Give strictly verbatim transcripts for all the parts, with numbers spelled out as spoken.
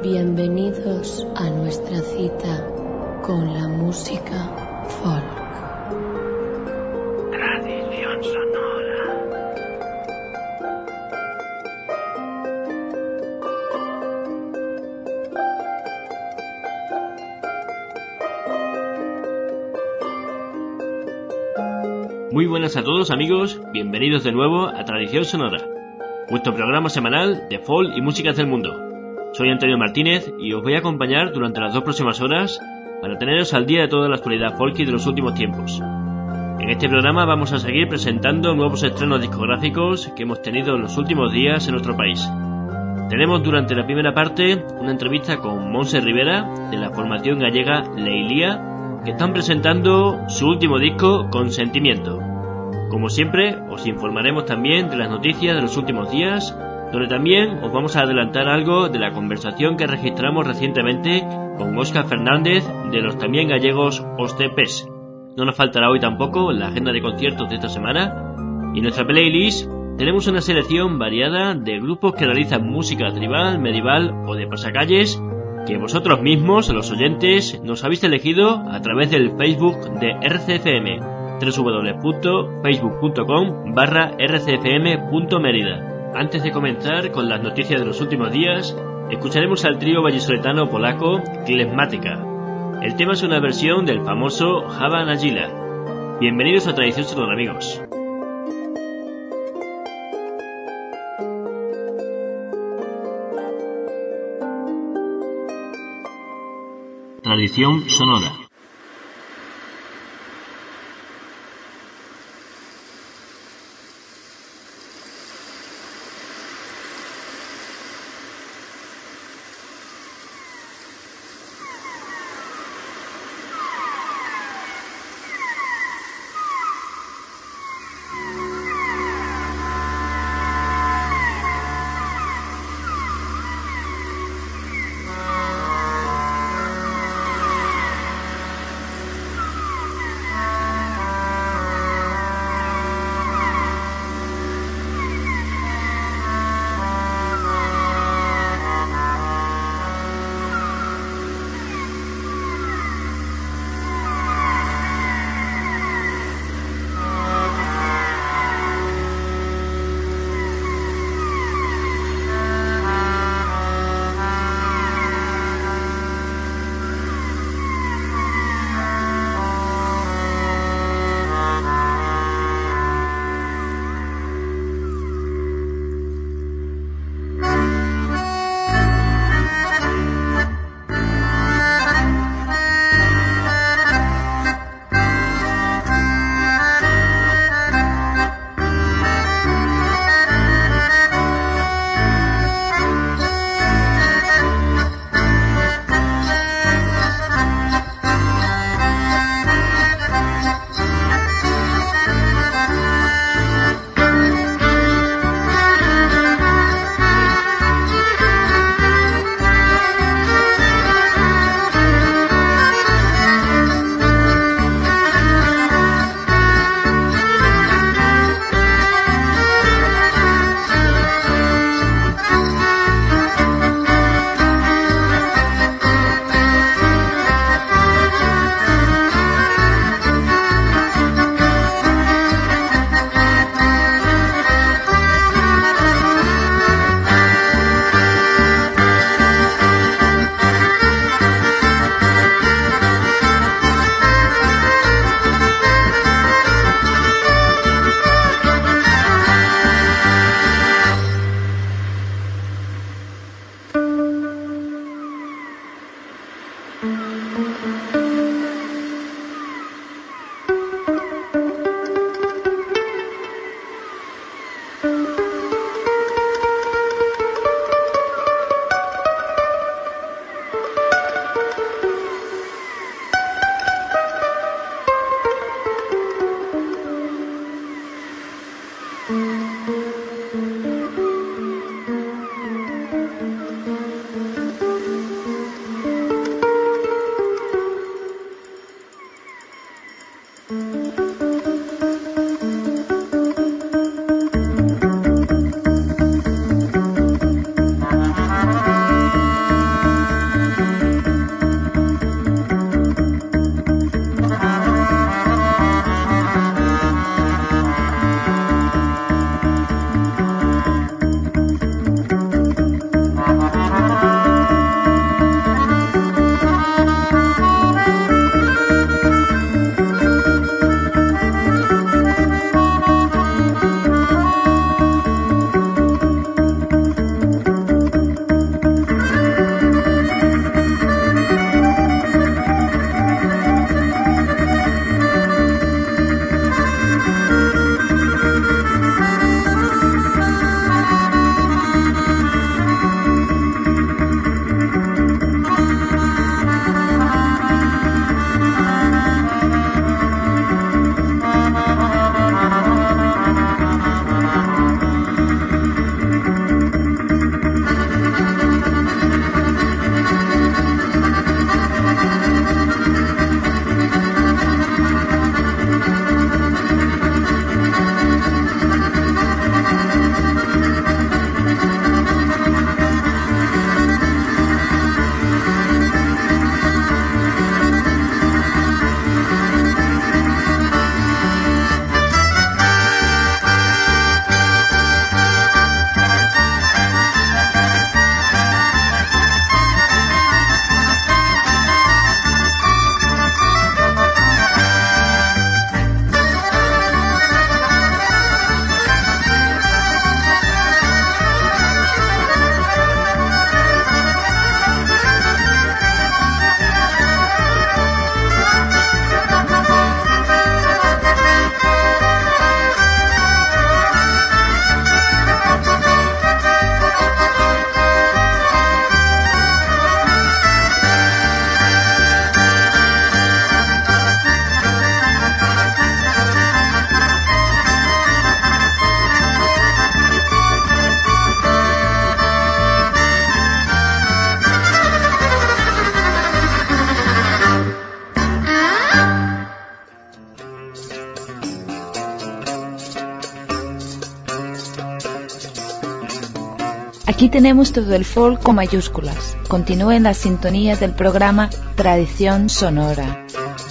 Bienvenidos a nuestra cita con la música folk. Tradición sonora. Muy buenas a todos amigos, bienvenidos de nuevo a Tradición Sonora, vuestro programa semanal de folk y músicas del mundo. Soy Antonio Martínez y os voy a acompañar durante las dos próximas horas para teneros al día de toda la actualidad folky de los últimos tiempos. En este programa vamos a seguir presentando nuevos estrenos discográficos que hemos tenido en los últimos días en nuestro país. Tenemos durante la primera parte una entrevista con Montse Rivera de la formación gallega Leilía, que están presentando su último disco Consentimiento. Como siempre, os informaremos también de las noticias de los últimos días, donde también os vamos a adelantar algo de la conversación que registramos recientemente con Óscar Fernández de los también gallegos Os Tempes. No nos faltará hoy tampoco la agenda de conciertos de esta semana, y en nuestra playlist tenemos una selección variada de grupos que realizan música tribal, medieval o de pasacalles, que vosotros mismos, los oyentes, nos habéis elegido a través del Facebook de R C F M, doble u doble u doble u punto facebook punto com barra r c f m punto merida. Antes de comenzar con las noticias de los últimos días, escucharemos al trío vallisoletano polaco Klezmatyka. El tema es una versión del famoso Hava Nagila. Bienvenidos a Tradición Sonora, amigos. Tradición Sonora. Aquí tenemos todo el folk con mayúsculas. Continúe en la sintonía del programa Tradición Sonora.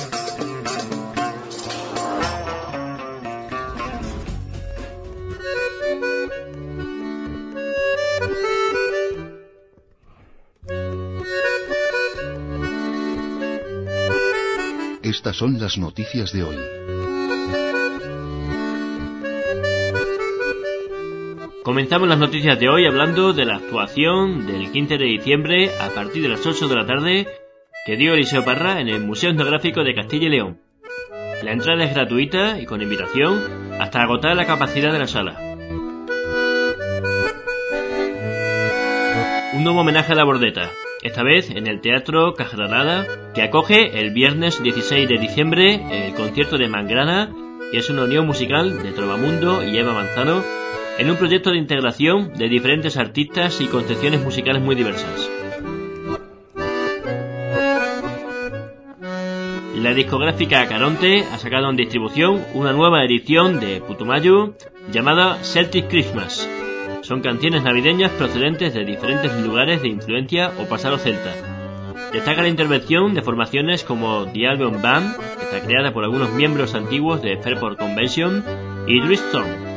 Estas son las noticias de hoy. Comenzamos las noticias de hoy hablando de la actuación del quince de diciembre a partir de las ocho de la tarde que dio Eliseo Parra en el Museo Etnográfico de Castilla y León. La entrada es gratuita y con invitación hasta agotar la capacidad de la sala. Un nuevo homenaje a la Bordeta, esta vez en el Teatro Cajaralada, que acoge el viernes dieciséis de diciembre el concierto de Mangrana, que es una unión musical de Trovamundo y Eva Manzano, en un proyecto de integración de diferentes artistas y concepciones musicales muy diversas. La discográfica Caronte ha sacado en distribución una nueva edición de Putumayo llamada Celtic Christmas. Son canciones navideñas procedentes de diferentes lugares de influencia o pasado celta. Destaca la intervención de formaciones como The Albion Band, que está creada por algunos miembros antiguos de Fairport Convention, y Driftstorm.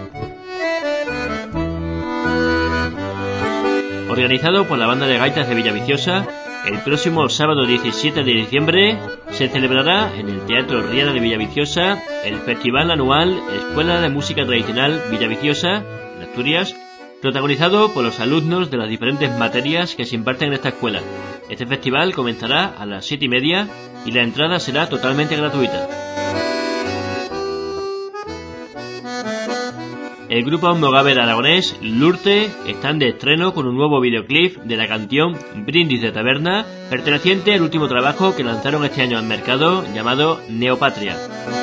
Organizado por la banda de gaitas de Villaviciosa, el próximo sábado diecisiete de diciembre se celebrará en el Teatro Riera de Villaviciosa el festival anual Escuela de Música Tradicional Villaviciosa, en Asturias, protagonizado por los alumnos de las diferentes materias que se imparten en esta escuela. Este festival comenzará a las siete y media y la entrada será totalmente gratuita. El grupo Mogaber aragonés Lurte están de estreno con un nuevo videoclip de la canción Brindis de Taberna, perteneciente al último trabajo que lanzaron este año al mercado, llamado Neopatria.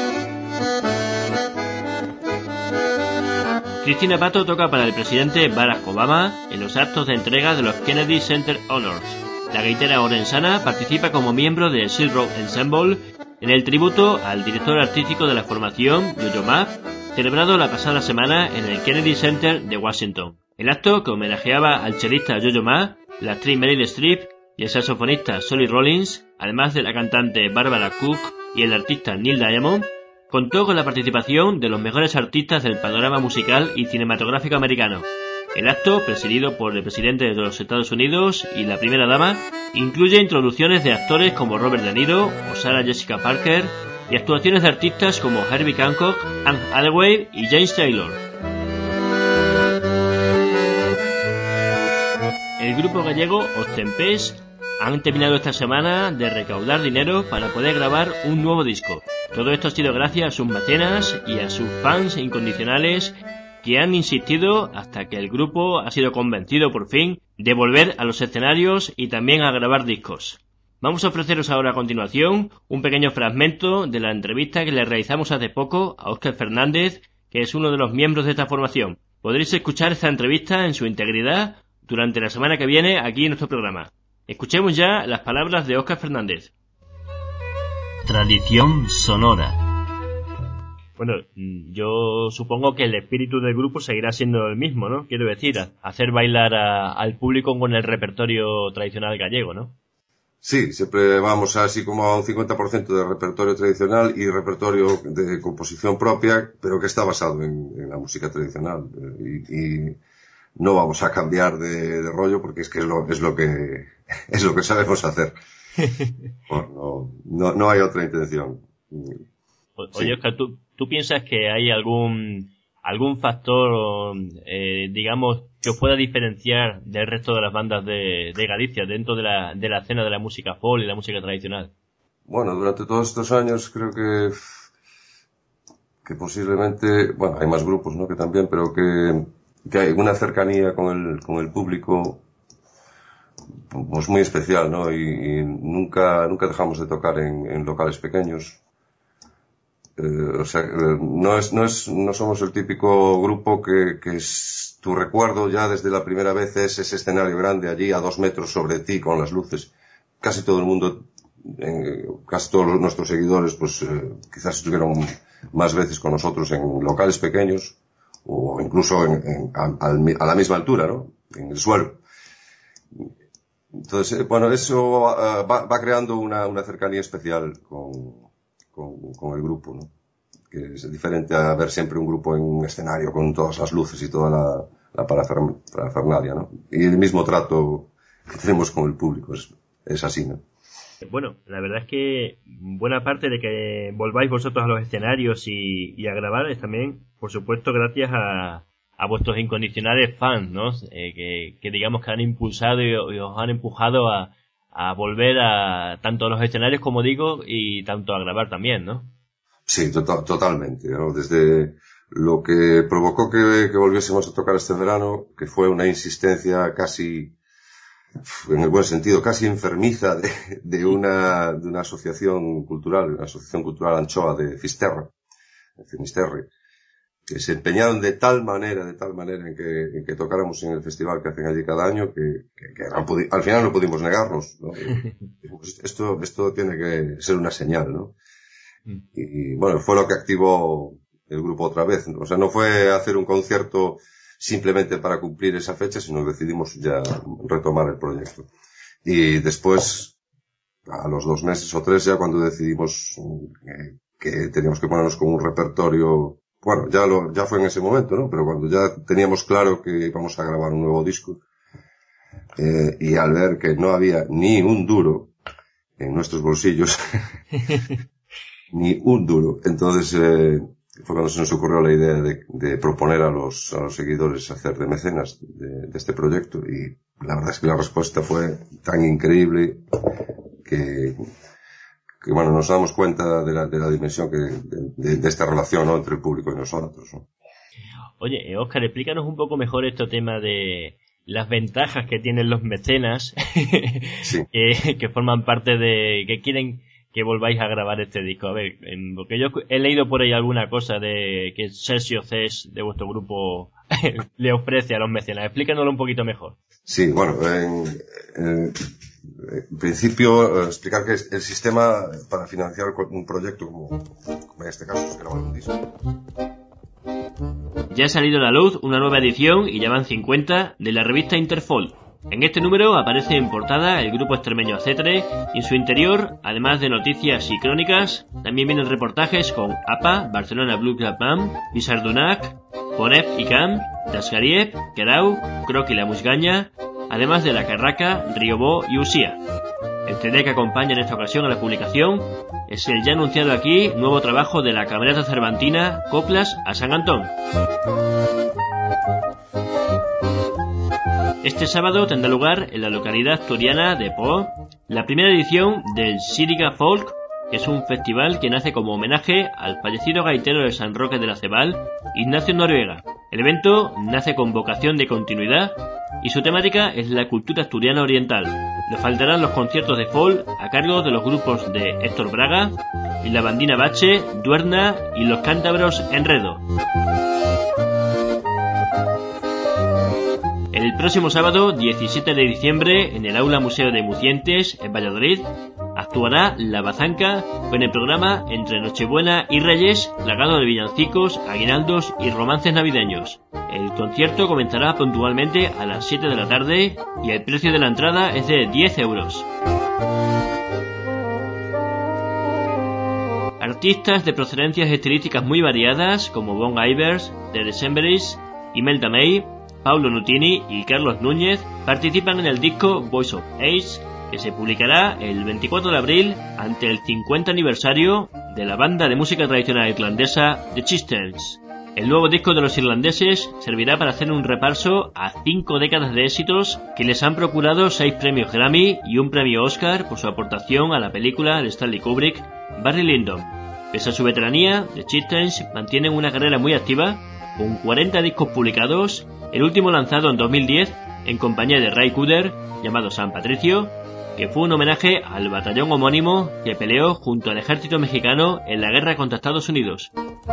Cristina Pato toca para el presidente Barack Obama en los actos de entrega de los Kennedy Center Honors. La gaitera orensana participa como miembro de Silk Road Ensemble en el tributo al director artístico de la formación, Yo-Yo Ma, celebrado la pasada semana en el Kennedy Center de Washington. El acto, que homenajeaba al chelista Yo-Yo Ma, la actriz Meryl Streep y el saxofonista Solly Rollins, además de la cantante Barbara Cook y el artista Neil Diamond, contó con la participación de los mejores artistas del panorama musical y cinematográfico americano. El acto, presidido por el presidente de los Estados Unidos y la primera dama, incluye introducciones de actores como Robert De Niro o Sarah Jessica Parker y actuaciones de artistas como Herbie Hancock, Anne Hathaway y James Taylor. El grupo gallego Ostempés han terminado esta semana de recaudar dinero para poder grabar un nuevo disco. Todo esto ha sido gracias a sus mecenas y a sus fans incondicionales que han insistido hasta que el grupo ha sido convencido por fin de volver a los escenarios y también a grabar discos. Vamos a ofreceros ahora a continuación un pequeño fragmento de la entrevista que le realizamos hace poco a Óscar Fernández, que es uno de los miembros de esta formación. Podréis escuchar esta entrevista en su integridad durante la semana que viene aquí en nuestro programa. Escuchemos ya las palabras de Óscar Fernández. Tradición sonora. Bueno, yo supongo que el espíritu del grupo seguirá siendo el mismo, ¿no? Quiero decir, hacer bailar a, al público con el repertorio tradicional gallego, ¿no? Sí, siempre vamos así como a un cincuenta por ciento de repertorio tradicional y repertorio de composición propia, pero que está basado en, en la música tradicional. Y, y no vamos a cambiar de, de rollo porque es que es lo, es lo que es lo que sabemos hacer. Bueno, no, no, no hay otra intención. Oye, sí. Oscar, ¿tú, ¿tú piensas que hay algún algún factor, eh, digamos, que os pueda diferenciar del resto de las bandas de, de Galicia dentro de la, de la escena de la música folk y la música tradicional? Bueno, durante todos estos años creo que que posiblemente, bueno, hay más grupos, ¿no? Que también, pero que, que hay una cercanía con el, con el público pues muy especial, ¿no? Y, y nunca, nunca dejamos de tocar en, en locales pequeños. Eh, o sea, no es, no es, no somos el típico grupo que, que es, tu recuerdo ya desde la primera vez es ese escenario grande allí a dos metros sobre ti con las luces. Casi todo el mundo, eh, casi todos nuestros seguidores, pues eh, quizás estuvieron más veces con nosotros en locales pequeños o incluso en, en, a, a la misma altura, ¿no? en el suelo. Entonces, bueno, eso uh, va, va creando una, una cercanía especial con, con, con el grupo, ¿no? Que es diferente a ver siempre un grupo en un escenario con todas las luces y toda la, la parafernalia, ¿no? Y el mismo trato que tenemos con el público, es, es así, ¿no? Bueno, la verdad es que buena parte de que volváis vosotros a los escenarios y, y a grabar es también, por supuesto, gracias a, a vuestros incondicionales fans, ¿no? Eh, que, que digamos que han impulsado y, y os han empujado a, a volver a tanto a los escenarios, como digo, y tanto a grabar también, ¿no? Sí, to- totalmente, ¿no? Desde lo que provocó que, que volviésemos a tocar este verano, que fue una insistencia casi, en el buen sentido, casi enfermiza de, de una, de una asociación cultural, una asociación cultural anchoa de Fisterra, de Finisterre, que se empeñaron de tal manera, de tal manera en que, en que tocáramos en el festival que hacen allí cada año, que, que, que al, al final no pudimos negarnos, ¿no? Esto, esto tiene que ser una señal, ¿no? Y, y bueno, fue lo que activó el grupo otra vez. O sea, no fue hacer un concierto simplemente para cumplir esa fecha, sino que decidimos ya retomar el proyecto. Y después, a los dos meses o tres, ya cuando decidimos eh, que teníamos que ponernos con un repertorio, bueno, ya lo, ya fue en ese momento, ¿no? Pero cuando ya teníamos claro que íbamos a grabar un nuevo disco, eh, y al ver que no había ni un duro en nuestros bolsillos, ni un duro. Entonces, eh, fue cuando se nos ocurrió la idea de, de proponer a los, a los seguidores hacer de mecenas de, de este proyecto, y la verdad es que la respuesta fue tan increíble que, que bueno, nos damos cuenta de la, de la dimensión que, de, de, de esta relación, ¿no?, entre el público y nosotros, ¿no? Oye, Óscar, explícanos un poco mejor este tema de las ventajas que tienen los mecenas, sí. que, que forman parte de, que quieren que volváis a grabar este disco. A ver, porque yo he leído por ahí alguna cosa de que Sergio Cés de vuestro grupo le ofrece a los mecenas. Explícanoslo un poquito mejor. Sí, bueno, en, en, en principio explicar que el sistema para financiar un proyecto como, como en este caso es grabar un disco. Ya ha salido a la luz una nueva edición, y ya van cincuenta, de la revista Interfol. En este número aparece en portada el grupo extremeño Acetre, y en su interior, además de noticias y crónicas, también vienen reportajes con A P A, Barcelona Blue Club Band, Bizardunac, Ponef y Cam, Dasgariev, Kerau, Croc y la Musgaña, además de La Carraca, Riobó y Usía. El C D que acompaña en esta ocasión a la publicación es el ya anunciado aquí nuevo trabajo de la Camerata Cervantina, Coplas a San Antón. Este sábado tendrá lugar en la localidad asturiana de Po la primera edición del Síriga Folk, que es un festival que nace como homenaje al fallecido gaitero de San Roque de la Cebal, Ignacio Noriega. El evento nace con vocación de continuidad y su temática es la cultura asturiana oriental. No faltarán los conciertos de folk a cargo de los grupos de Héctor Braga y la Bandina Bache, Duerna y los cántabros Enredo. El próximo sábado, diecisiete de diciembre, en el Aula Museo de Mucientes, en Valladolid, actuará La Bazanca con el programa Entre Nochebuena y Reyes, plagado de villancicos, aguinaldos y romances navideños. El concierto comenzará puntualmente a las siete de la tarde y el precio de la entrada es de diez euros. Artistas de procedencias estilísticas muy variadas, como Bon Ivers, The Decemberis, Imelda May, Paulo Nutini y Carlos Núñez, participan en el disco Voice of Age, que se publicará el veinticuatro de abril ante el cincuenta aniversario de la banda de música tradicional irlandesa The Chieftains. El nuevo disco de los irlandeses servirá para hacer un repaso a cinco décadas de éxitos que les han procurado seis premios Grammy y un premio Oscar por su aportación a la película de Stanley Kubrick, Barry Lyndon. Pese a su veteranía, The Chieftains mantienen una carrera muy activa, con cuarenta discos publicados, el último lanzado en dos mil diez en compañía de Ray Cooder, llamado San Patricio, que fue un homenaje al batallón homónimo que peleó junto al ejército mexicano en la guerra contra Estados Unidos.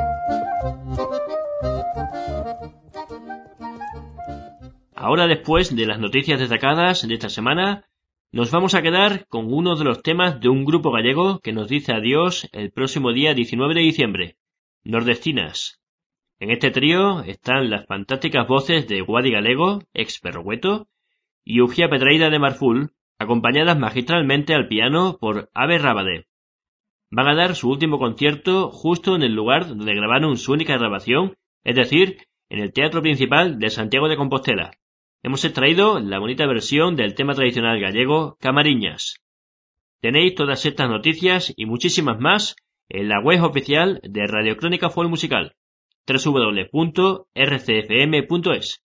Ahora, después de las noticias destacadas de esta semana, nos vamos a quedar con uno de los temas de un grupo gallego que nos dice adiós el próximo día diecinueve de diciembre, Nordestinas. En este trío están las fantásticas voces de Guadi Galego, ex Perrogueto, y Ugia Pedreira de Marful, acompañadas magistralmente al piano por Ave Rabade. Van a dar su último concierto justo en el lugar donde grabaron su única grabación, es decir, en el Teatro Principal de Santiago de Compostela. Hemos extraído la bonita versión del tema tradicional gallego Camariñas. Tenéis todas estas noticias y muchísimas más en la web oficial de Radio Crónica Folk Musical, doble u doble u doble u punto r c f m punto e s.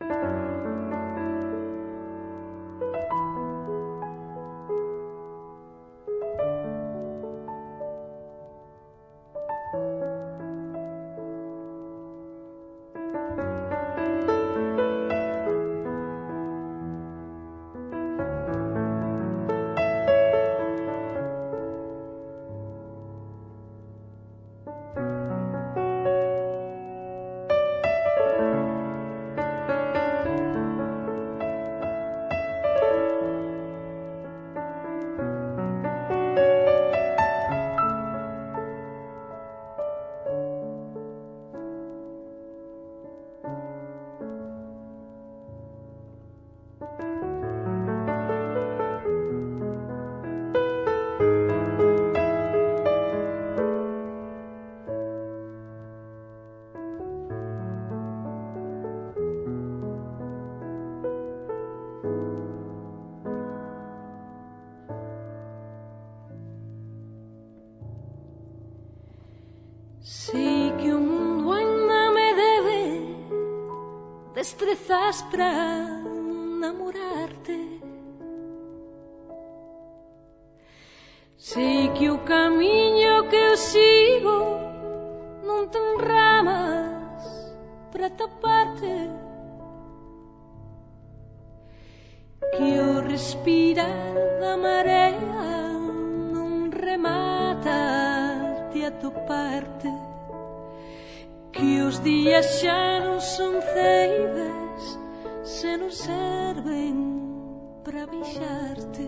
Sí que un mundo ainda me debe destrezas para enamorarte. Sei que o camiño que eu sigo non ten ramas para taparte, que o respirar da marea non remata te atoparte, que os días xa non son ceibes se non serven para bixarte.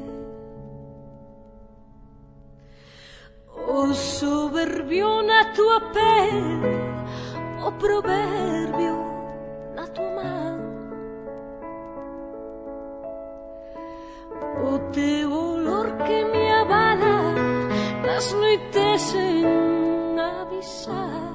O soberbio na tua pel, o proverbio na tua man, o teu olor que me abala nas noites sen avisar.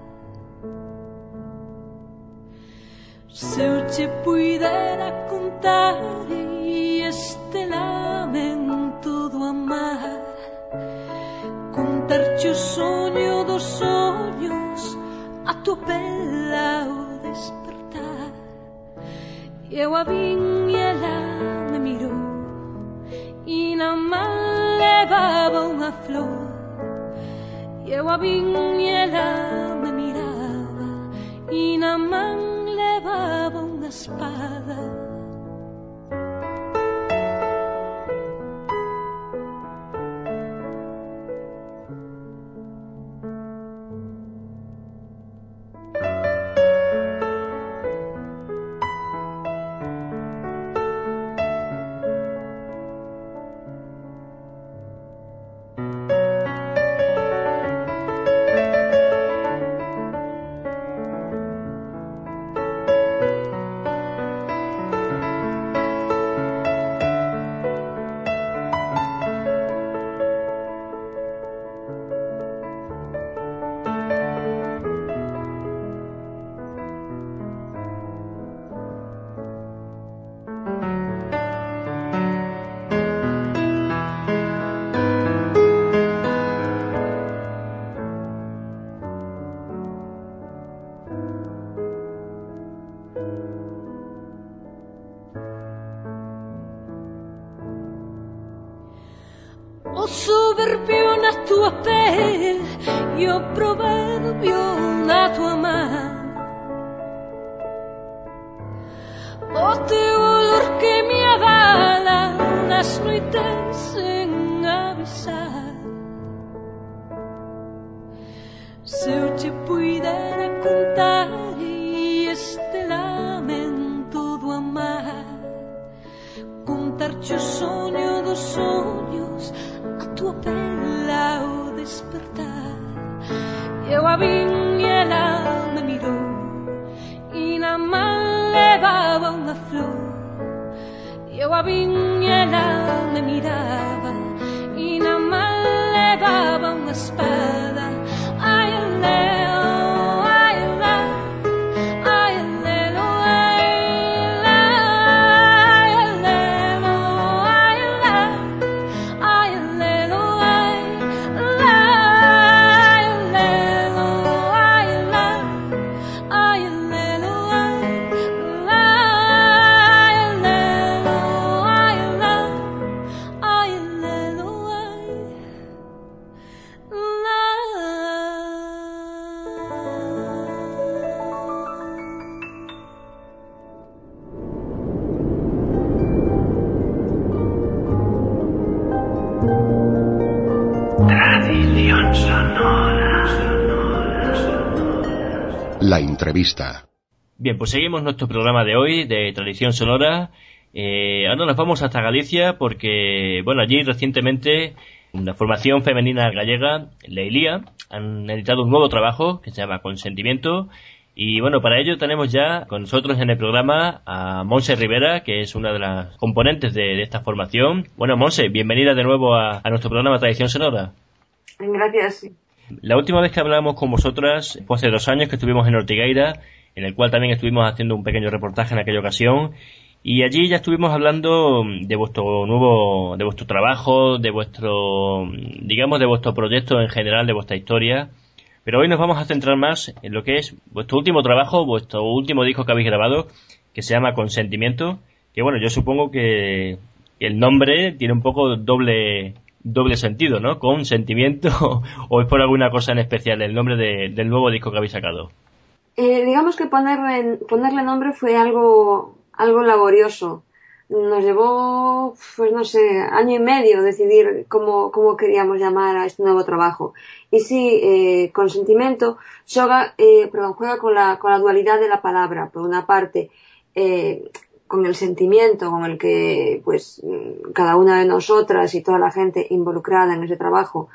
Se eu te puidera contar este lamento do amar, contar-te o sonho dos sonhos, a tua pele ao despertar. Eu a vim e ela me mirou, e na mão levava uma flor. Eu a vim e ela me mirava, e na mão levava uma espada. O soberbio na tua pele e o proverbio na tua mão, o teu olor que me abala nas noites sem avisar. Se eu te pudera contar este lamento do amar, contar-te o sonho dos sonhos, a tua pele ao despertar. Eu a vim e ela me mirou, eu a vin e ela me miraba e na man levaba unha espada. Ai, leo, ai, la, ai, lelo, ai, la, ai, lelo, ai, la, ai, lelo, ai, la, ai, lelo, ai, la, ai, lelo, ai, la, ai, lelo, ai, la, ai, lelo, ai, la. Tradición sonora. La entrevista. Bien, pues seguimos nuestro programa de hoy de Tradición Sonora. Eh, ahora nos vamos hasta Galicia porque, bueno, allí recientemente la formación femenina gallega, Leilía, han editado un nuevo trabajo que se llama Consentimiento. Y bueno, para ello tenemos ya con nosotros en el programa a Monse Rivera, que es una de las componentes de, de esta formación. Bueno, Monse, bienvenida de nuevo a, a nuestro programa Tradición Sonora. Gracias. La última vez que hablamos con vosotras fue hace dos años que estuvimos en Ortigueira, en el cual también estuvimos haciendo un pequeño reportaje en aquella ocasión. Y allí ya estuvimos hablando de vuestro nuevo, de vuestro trabajo, de vuestro, digamos, de vuestro proyecto en general, de vuestra historia. Pero hoy nos vamos a centrar más en lo que es vuestro último trabajo, vuestro último disco que habéis grabado, que se llama Consentimiento. Que bueno, yo supongo que el nombre tiene un poco doble, doble sentido, ¿no? Consentimiento, o es por alguna cosa en especial el nombre de, del nuevo disco que habéis sacado. Eh, digamos que ponerle, ponerle nombre fue algo, algo laborioso. Nos llevó, pues no sé, año y medio decidir cómo, cómo queríamos llamar a este nuevo trabajo. Y sí, eh, Consentimiento juega, eh, perdón, juega con la, con la dualidad de la palabra. Por una parte, eh, con el sentimiento con el que, pues, cada una de nosotras y toda la gente involucrada en ese trabajo,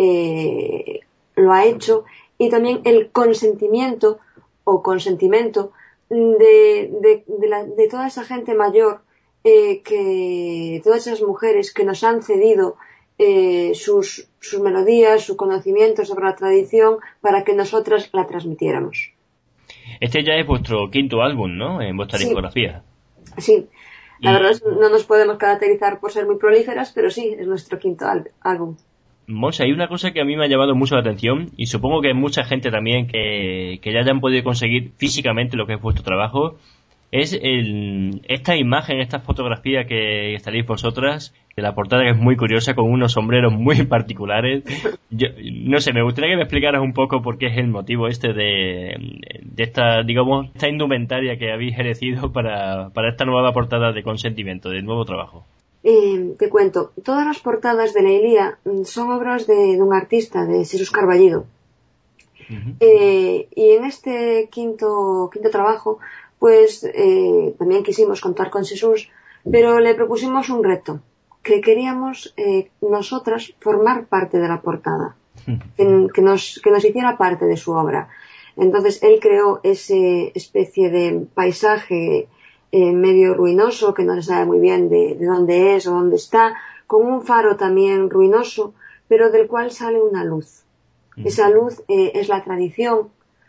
eh, lo ha hecho. Y también el consentimiento, o consentimento, de, de, de, la, de toda esa gente mayor, Eh, que todas esas mujeres que nos han cedido eh, sus, sus melodías, su conocimiento sobre la tradición para que nosotras la transmitiéramos. Este ya es vuestro quinto álbum, ¿no? En vuestra Sí. discografía. Sí, la Y, verdad es que no nos podemos caracterizar por ser muy prolíferas, pero sí, es nuestro quinto al- álbum. Monse, hay una cosa que a mí me ha llamado mucho la atención y supongo que hay mucha gente también que, que ya hayan podido conseguir físicamente lo que es vuestro trabajo. Es el, esta imagen, esta fotografía que estaréis vosotras, de la portada, que es muy curiosa, con unos sombreros muy particulares. Yo, no sé, me gustaría que me explicaras un poco por qué es el motivo este de, de esta, digamos, esta indumentaria que habéis elegido para, para esta nueva portada de Consentimiento, del nuevo trabajo. Eh, te cuento, todas las portadas de Leilía mm, son obras de, de un artista, de Jesús Carballido. Uh-huh. Eh, y en este quinto, quinto trabajo, pues eh, también quisimos contar con Jesús, pero le propusimos un reto, que queríamos eh, nosotras formar parte de la portada, que, que, nos, que nos hiciera parte de su obra. Entonces él creó ese especie de paisaje eh, medio ruinoso, que no se sabe muy bien de, de dónde es o dónde está, con un faro también ruinoso, pero del cual sale una luz. Esa luz eh, es la tradición,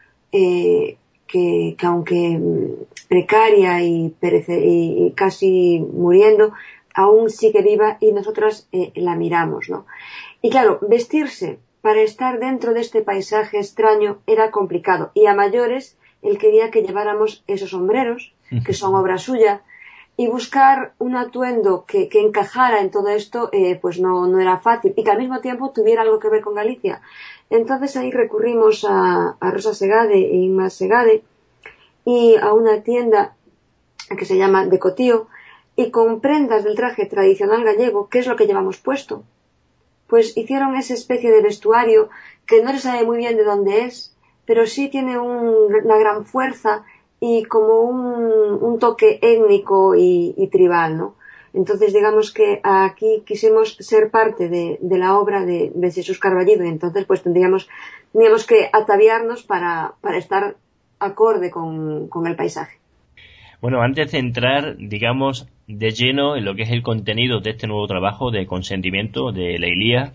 eh, Que, que aunque precaria y, perece, y, y casi muriendo, aún sigue viva y nosotras eh, la miramos, ¿no? Y claro, vestirse para estar dentro de este paisaje extraño era complicado. Y a mayores, él quería que lleváramos esos sombreros, que son obra suya, y buscar un atuendo que, que encajara en todo esto, eh, pues no, no era fácil. Y que al mismo tiempo tuviera algo que ver con Galicia. Entonces ahí recurrimos a, a Rosa Segade e Inma Segade y a una tienda que se llama Decotío, y con prendas del traje tradicional gallego, que es lo que llevamos puesto, pues hicieron esa especie de vestuario que no se sabe muy bien de dónde es, pero sí tiene un, una gran fuerza y como un, un toque étnico y, y tribal, ¿no? Entonces, digamos que aquí quisimos ser parte de, de la obra de, de Jesús Carballido, y entonces pues tendríamos, tendríamos que ataviarnos para, para estar acorde con, con el paisaje. Bueno, antes de entrar, digamos, de lleno en lo que es el contenido de este nuevo trabajo de Consentimiento de Leilía,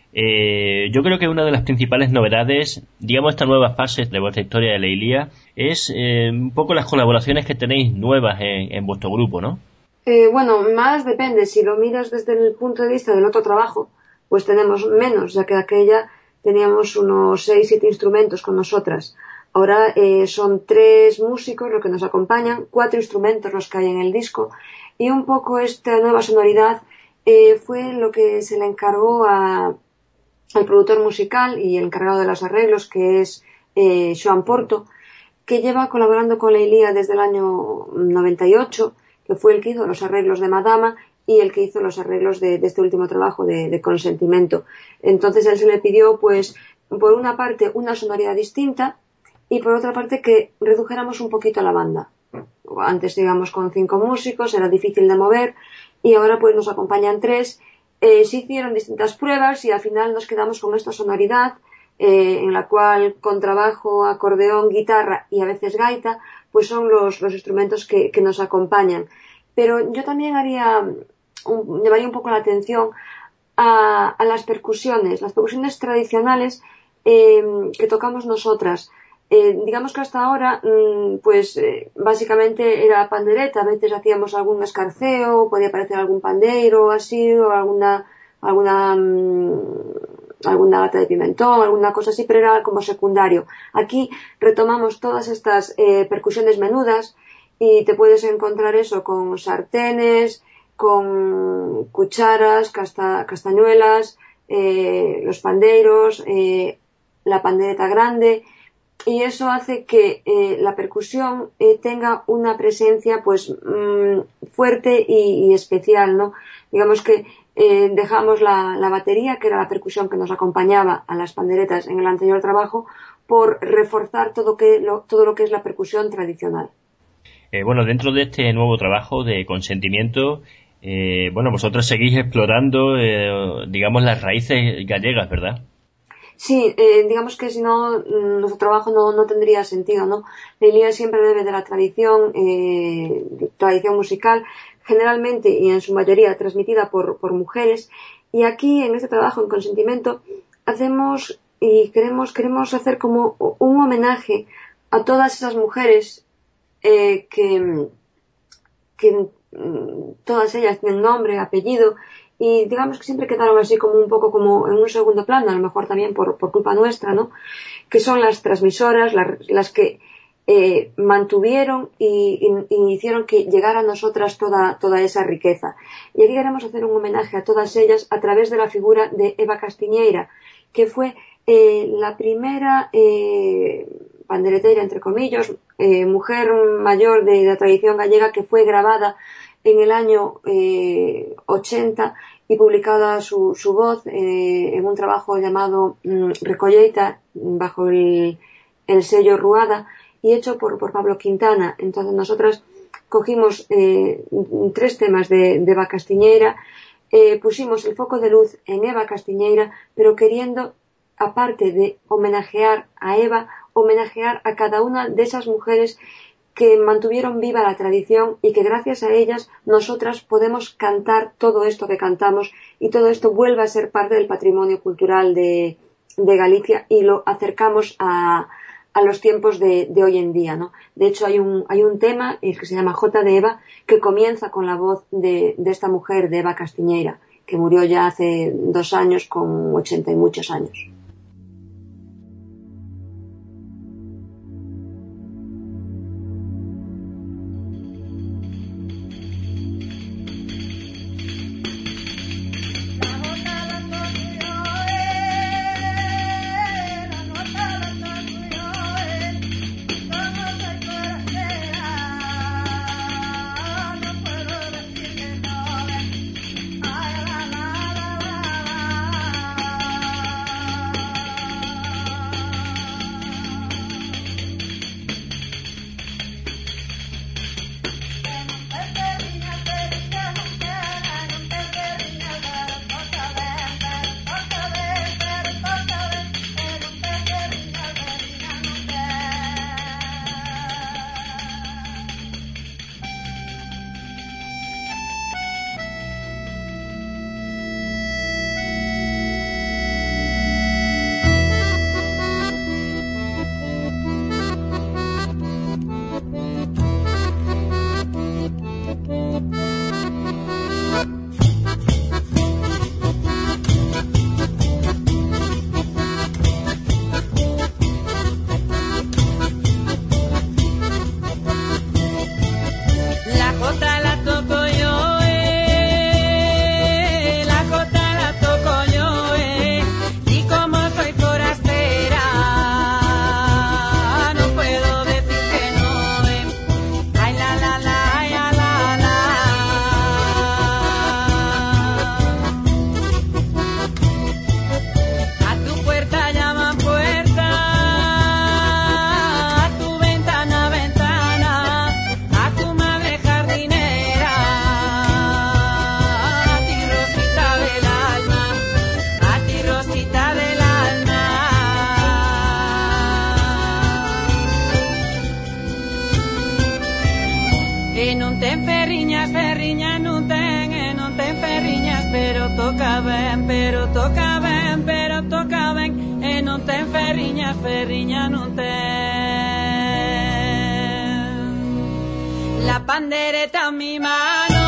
eh, yo creo que una de las principales novedades, digamos, esta nueva fase de vuestra historia de Leilía, es eh, un poco las colaboraciones que tenéis nuevas en, en vuestro grupo, ¿no? Eh, bueno, más depende. Si lo miras desde el punto de vista del otro trabajo, pues tenemos menos, ya que aquella teníamos unos seis, siete instrumentos con nosotras. Ahora eh, son tres músicos los que nos acompañan, cuatro instrumentos los que hay en el disco, y un poco esta nueva sonoridad eh, fue lo que se le encargó a, al productor musical y el encargado de los arreglos, que es eh, Joan Porto, que lleva colaborando con Leilía desde el año noventa y ocho, que fue el que hizo los arreglos de Madama y el que hizo los arreglos de, de este último trabajo de, de Consentimiento. Entonces él se le pidió, pues, por una parte, una sonoridad distinta, y por otra parte que redujéramos un poquito la banda. Antes íbamos con cinco músicos, era difícil de mover, y ahora pues nos acompañan tres. Eh, se hicieron distintas pruebas y al final nos quedamos con esta sonoridad, eh, en la cual contrabajo, acordeón, guitarra y a veces gaita, pues son los, los instrumentos que, que nos acompañan. Pero yo también haría, un, llevaría un poco la atención a, a las percusiones, las percusiones tradicionales eh, que tocamos nosotras. Eh, digamos que hasta ahora, mmm, pues eh, básicamente era pandereta, a veces hacíamos algún escarceo, podía aparecer algún pandeiro así, o alguna, alguna, mmm, alguna lata de pimentón, alguna cosa así, pero era como secundario. Aquí retomamos todas estas eh, percusiones menudas y te puedes encontrar eso con sartenes, con cucharas, casta, castañuelas, eh, los pandeiros, eh, la pandereta grande. Y eso hace que eh, la percusión eh, tenga una presencia pues mmm, fuerte y, y especial, ¿no? Digamos que eh, dejamos la, la batería, que era la percusión que nos acompañaba a las panderetas en el anterior trabajo, por reforzar todo, que, lo, todo lo que es la percusión tradicional. Eh, bueno, dentro de este nuevo trabajo de Consentimiento, eh, bueno, vosotros seguís explorando, eh, digamos, las raíces gallegas, ¿verdad? Sí, eh, digamos que si no, nuestro trabajo no, no tendría sentido, ¿no? Leilía siempre bebe de la tradición, eh, tradición musical, generalmente y en su mayoría transmitida por, por mujeres, y aquí en este trabajo, en Consentimiento, hacemos y queremos, queremos hacer como un homenaje a todas esas mujeres eh, que, que todas ellas tienen nombre, apellido, y digamos que siempre quedaron así como un poco como en un segundo plano, a lo mejor también por, por culpa nuestra, ¿no? Que son las transmisoras, las, las que eh, mantuvieron y, y, y hicieron que llegara a nosotras toda, toda esa riqueza. Y aquí queremos hacer un homenaje a todas ellas a través de la figura de Eva Castiñeira, que fue eh, la primera eh, panderetera, entre comillas, eh, mujer mayor de la tradición gallega, que fue grabada en el año eh, ochenta y publicada su, su voz eh, en un trabajo llamado mm, Recolleita, bajo el, el sello Ruada, y hecho por, por Pablo Quintana. Entonces nosotras cogimos eh, tres temas de, de Eva Castiñeira, eh, pusimos el foco de luz en Eva Castiñeira, pero queriendo, aparte de homenajear a Eva, homenajear a cada una de esas mujeres que mantuvieron viva la tradición y que gracias a ellas nosotras podemos cantar todo esto que cantamos, y todo esto vuelve a ser parte del patrimonio cultural de, de Galicia, y lo acercamos a, a los tiempos de, de hoy en día, ¿no? De hecho hay un, hay un tema, el que se llama Jota de Eva, que comienza con la voz de, de esta mujer, de Eva Castiñeira, que murió ya hace dos años con ochenta y muchos años. toca ben, pero toca ben, e non ten ferriña, ferriña non ten. La pandereta en mi mano,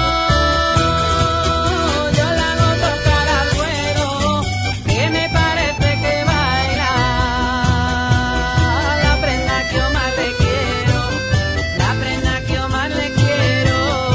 yo la hago tocar al suelo, que me parece que baila la prenda que yo más le quiero, la prenda que yo más le quiero.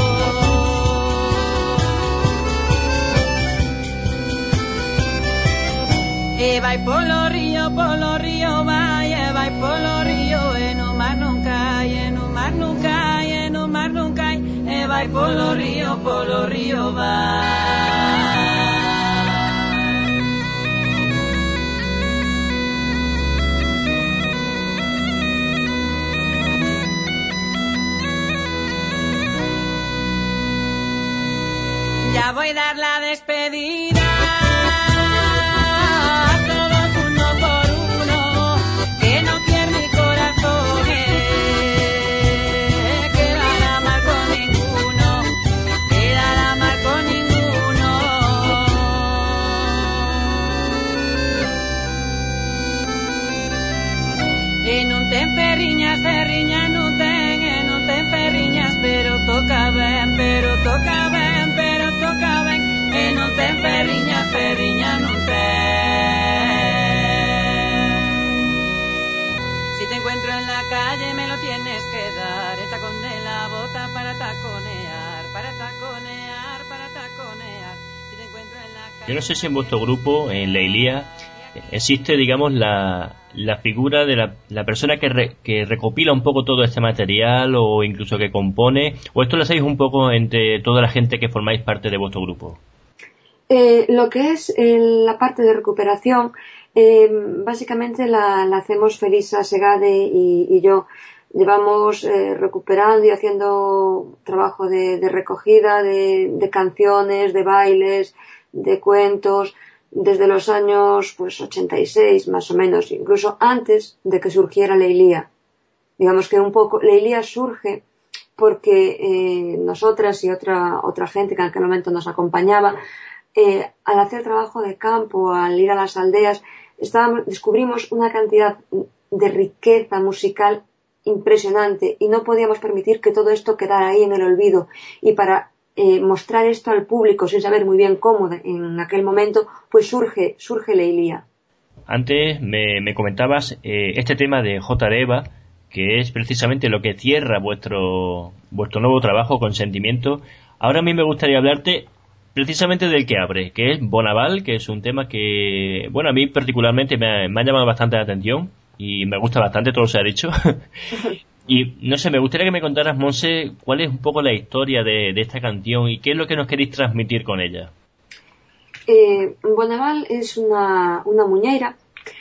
E vai polo río, polo río vai, e vai polo río, e no mar non cai, e no mar non cai, e no mar non cai, e vai polo río, polo río vai. Ya voy a dar la despedida. Ferriñas non ten, e non ten ferriñas, pero toca ben, pero toca ben, pero toca ben, e non ten ferriñas, ferriñas non ten. Si te encuentro en la calle me lo tienes que dar, el tacón de la bota para taconear, para taconear, para taconear. Si te encuentro en la calle... Yo no sé si en vuestro grupo, en Leilía, existe, digamos, la, la figura de la, la persona que, re, que recopila un poco todo este material o incluso que compone, o esto lo hacéis un poco entre toda la gente que formáis parte de vuestro grupo. Eh, lo que es eh, la parte de recuperación, eh, básicamente la, la hacemos Felisa Segade y, y yo. Llevamos eh, recuperando y haciendo trabajo de, de recogida de, de canciones, de bailes, de cuentos, desde los años pues ochenta y seis más o menos, incluso antes de que surgiera Leilía. Digamos que un poco Leilía surge porque eh, nosotras y otra otra gente que en aquel momento nos acompañaba, eh, al hacer trabajo de campo, al ir a las aldeas, estábamos, descubrimos una cantidad de riqueza musical impresionante y no podíamos permitir que todo esto quedara ahí en el olvido, y para Eh, mostrar esto al público sin saber muy bien cómo en aquel momento, pues surge surge Leilía. Antes me, me comentabas eh, este tema de J. Areva, que es precisamente lo que cierra vuestro vuestro nuevo trabajo, Consentimiento. Ahora a mí me gustaría hablarte precisamente del que abre, que es Bonaval, que es un tema que, bueno, a mí particularmente me ha, me ha llamado bastante la atención y me gusta bastante, todo se ha dicho. Y no sé, me gustaría que me contaras, Monse, cuál es un poco la historia de, de esta canción y qué es lo que nos queréis transmitir con ella. Eh, Bonaval es una, una muñeira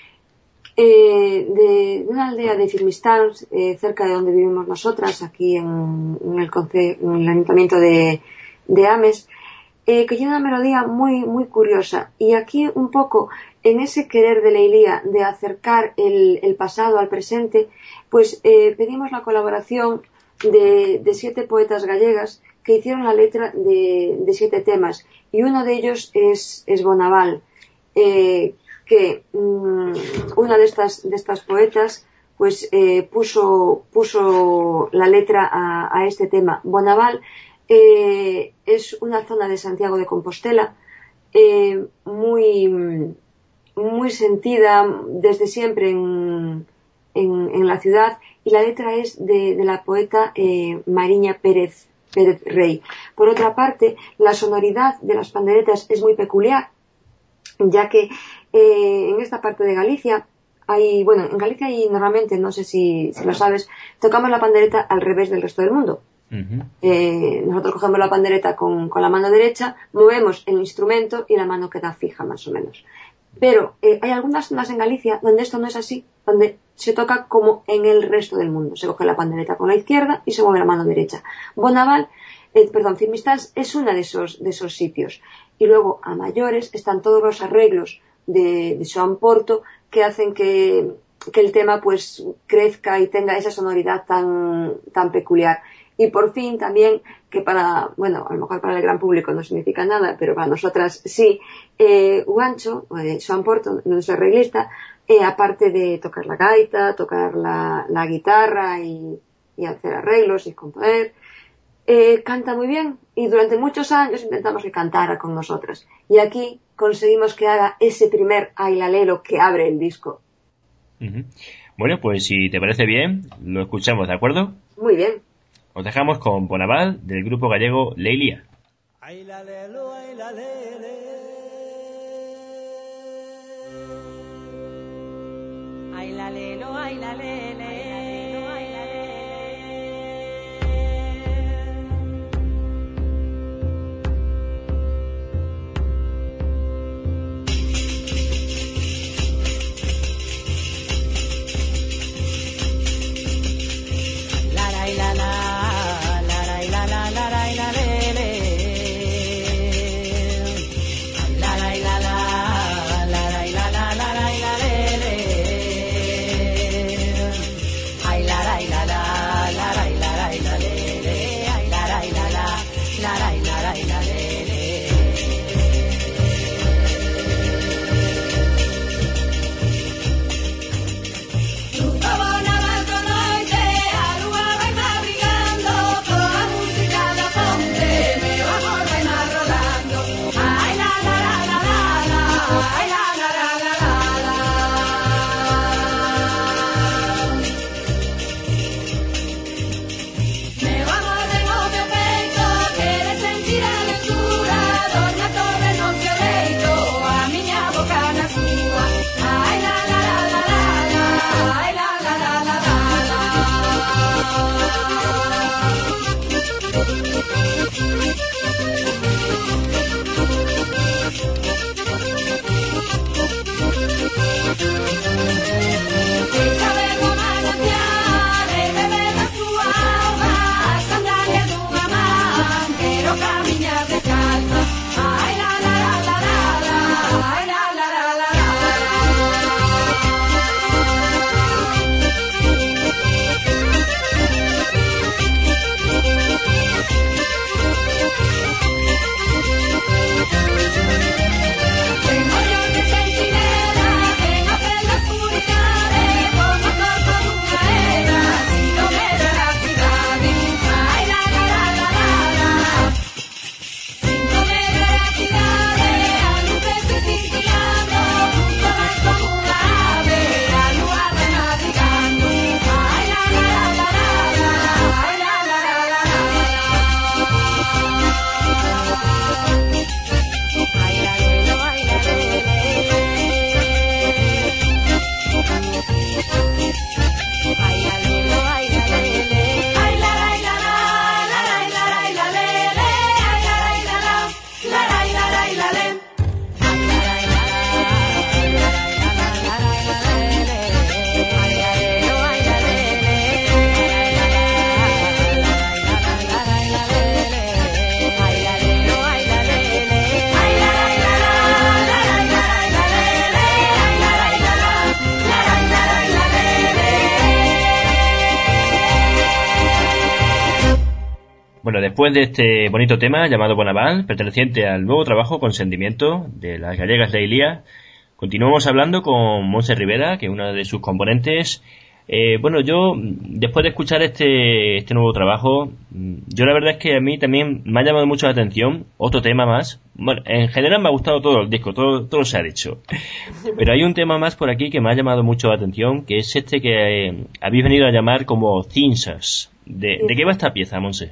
eh, de, de una aldea de Filmistán, eh, cerca de donde vivimos nosotras, aquí en, en, el, conce, en el ayuntamiento de, de Ames, eh, que tiene una melodía muy, muy curiosa. Y aquí un poco, en ese querer de Leilía de acercar el, el pasado al presente, pues eh, pedimos la colaboración de, de siete poetas gallegas que hicieron la letra de, de siete temas, y uno de ellos es, es Bonaval, eh, que mmm, una de estas, de estas poetas pues eh, puso, puso la letra a, a este tema. Bonaval eh, es una zona de Santiago de Compostela eh, muy, muy sentida desde siempre en En, en la ciudad, y la letra es de, de la poeta eh, Mariña Pérez, Pérez Rey. Por otra parte, la sonoridad de las panderetas es muy peculiar, ya que eh, en esta parte de Galicia hay, bueno, en Galicia hay normalmente, no sé si, si lo sabes, tocamos la pandereta al revés del resto del mundo. Uh-huh. Eh, nosotros cogemos la pandereta con, con la mano derecha, movemos el instrumento y la mano queda fija más o menos. Pero eh, hay algunas zonas en Galicia donde esto no es así, donde se toca como en el resto del mundo. Se coge la pandereta con la izquierda y se mueve la mano derecha. Bonaval, eh, perdón, Filmistán es uno de esos, de esos sitios. Y luego, a mayores, están todos los arreglos de, de Xoán Porto que hacen que, que el tema pues crezca y tenga esa sonoridad tan, tan peculiar. y por fin también, que para, bueno, a lo mejor para el gran público no significa nada, pero para nosotras sí, eh, Juancho, eh, Joan Porto, nuestro arreglista, eh, aparte de tocar la gaita, tocar la, la guitarra y, y hacer arreglos y componer, eh, canta muy bien y durante muchos años intentamos que cantara con nosotras. Y aquí conseguimos que haga ese primer ailalelo que abre el disco. Uh-huh. Bueno, pues si te parece bien, lo escuchamos, ¿de acuerdo? Muy bien. Os dejamos con Bonaval del grupo gallego Leilia. Ailalelo, ailalele. Ailalelo, ailalele. Bueno, después de este bonito tema llamado Bonaval, perteneciente al nuevo trabajo Consentimiento de las gallegas Leilia, continuamos hablando con Montse Rivera, que es una de sus componentes. Eh, bueno, yo, después de escuchar este este nuevo trabajo, yo la verdad es que a mí también me ha llamado mucho la atención otro tema más. Bueno, en general me ha gustado todo el disco, todo todo se ha dicho. Pero hay un tema más por aquí que me ha llamado mucho la atención, que es este que eh, habéis venido a llamar como Cinzas. ¿De, ¿de qué va esta pieza, Montse?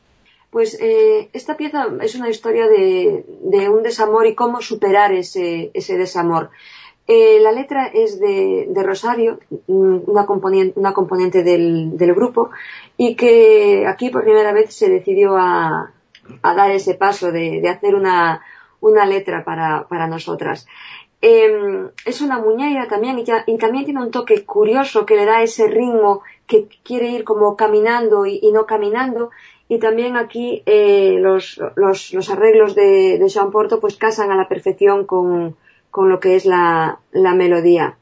Pues eh, esta pieza es una historia de, de un desamor y cómo superar ese, ese desamor. Eh, la letra es de, de Rosario, una componente, una componente del, del grupo, y que aquí por primera vez se decidió a, a dar ese paso de, de hacer una, una letra para, para nosotras. Eh, es una muñeira también y, ya, y también tiene un toque curioso que le da ese ritmo que quiere ir como caminando y, y no caminando. Y también aquí eh, los, los, los arreglos de, de Joan Porto pues casan a la perfección con, con lo que es la, la melodía.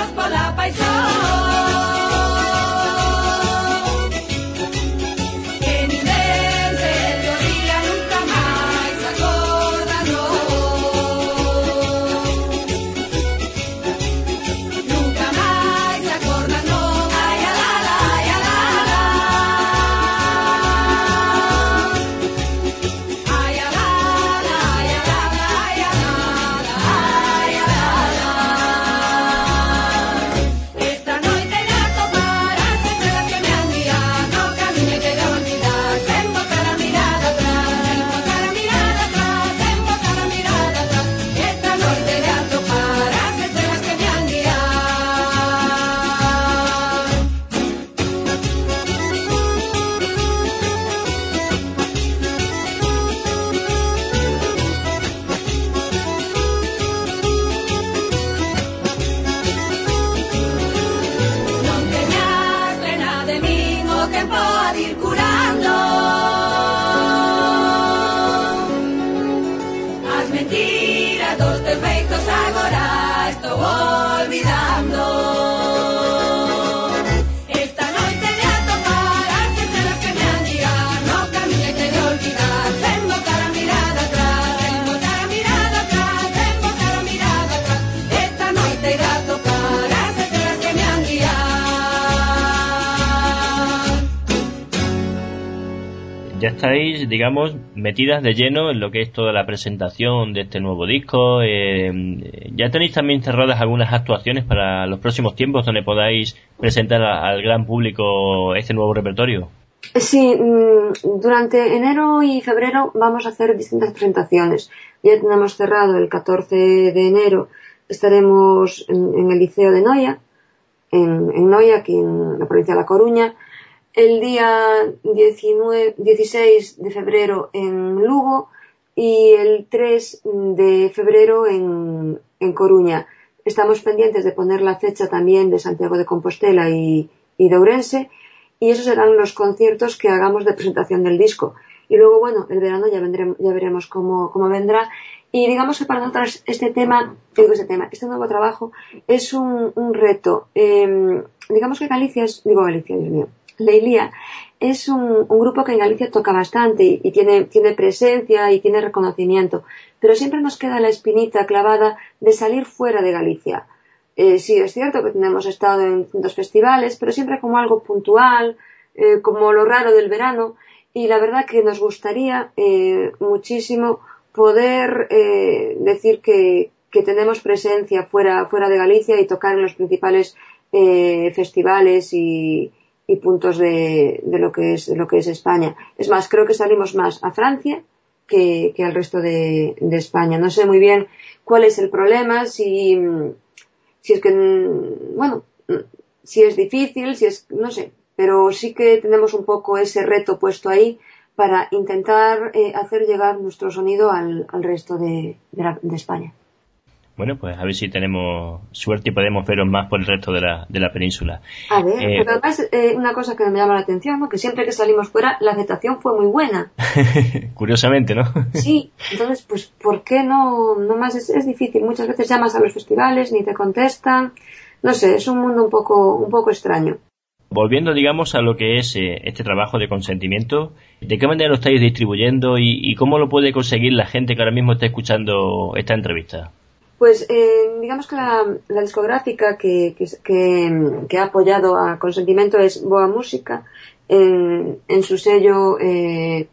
todos pola paixón. Ya estáis, digamos, metidas de lleno en lo que es toda la presentación de este nuevo disco. Eh, ya tenéis también cerradas algunas actuaciones para los próximos tiempos donde podáis presentar a, al gran público este nuevo repertorio. Sí, durante enero y febrero vamos a hacer distintas presentaciones. Ya tenemos cerrado el catorce de enero, estaremos en, en el Liceo de Noia, en, en Noia, aquí en la provincia de La Coruña. El día diecinueve, dieciséis de febrero en Lugo y el tres de febrero en, en Coruña. Estamos pendientes de poner la fecha también de Santiago de Compostela y, y de Ourense, y esos serán los conciertos que hagamos de presentación del disco. Y luego, bueno, el verano ya vendremos, ya veremos cómo, cómo vendrá. Y digamos que para nosotros este tema, digo este tema, este nuevo trabajo es un, un reto. Eh, digamos que Galicia es, digo Galicia, Dios mío. Leilía es un, un grupo que en Galicia toca bastante y, y tiene, tiene presencia y tiene reconocimiento, pero siempre nos queda la espinita clavada de salir fuera de Galicia. Eh, sí, es cierto que tenemos estado en distintos festivales, pero siempre como algo puntual, eh, como lo raro del verano, y la verdad que nos gustaría eh, muchísimo poder eh, decir que, que tenemos presencia fuera, fuera de Galicia y tocar en los principales eh, festivales y y puntos de, de lo que es de lo que es España. Es más, creo que salimos más a Francia que, que al resto de, de España. No sé muy bien cuál es el problema, si, si es que, bueno, si es difícil, si es, no sé, pero sí que tenemos un poco ese reto puesto ahí para intentar eh, hacer llegar nuestro sonido al, al resto de, de, la, de España. Bueno, pues a ver si tenemos suerte y podemos veros más por el resto de la, de la península. A ver, eh, pero además eh, una cosa que me llama la atención, ¿no? Que siempre que salimos fuera la aceptación fue muy buena. Curiosamente, ¿no? Sí, entonces, pues, ¿por qué no? No más es, es difícil. Muchas veces llamas a los festivales, ni te contestan. No sé, es un mundo un poco, un poco extraño. Volviendo, digamos, a lo que es eh, este trabajo de consentimiento, ¿de qué manera lo estáis distribuyendo y, y cómo lo puede conseguir la gente que ahora mismo está escuchando esta entrevista? Pues eh, digamos que la, la discográfica que, que, que, que ha apoyado a Consentimiento es Boa Música, en, en su sello eh,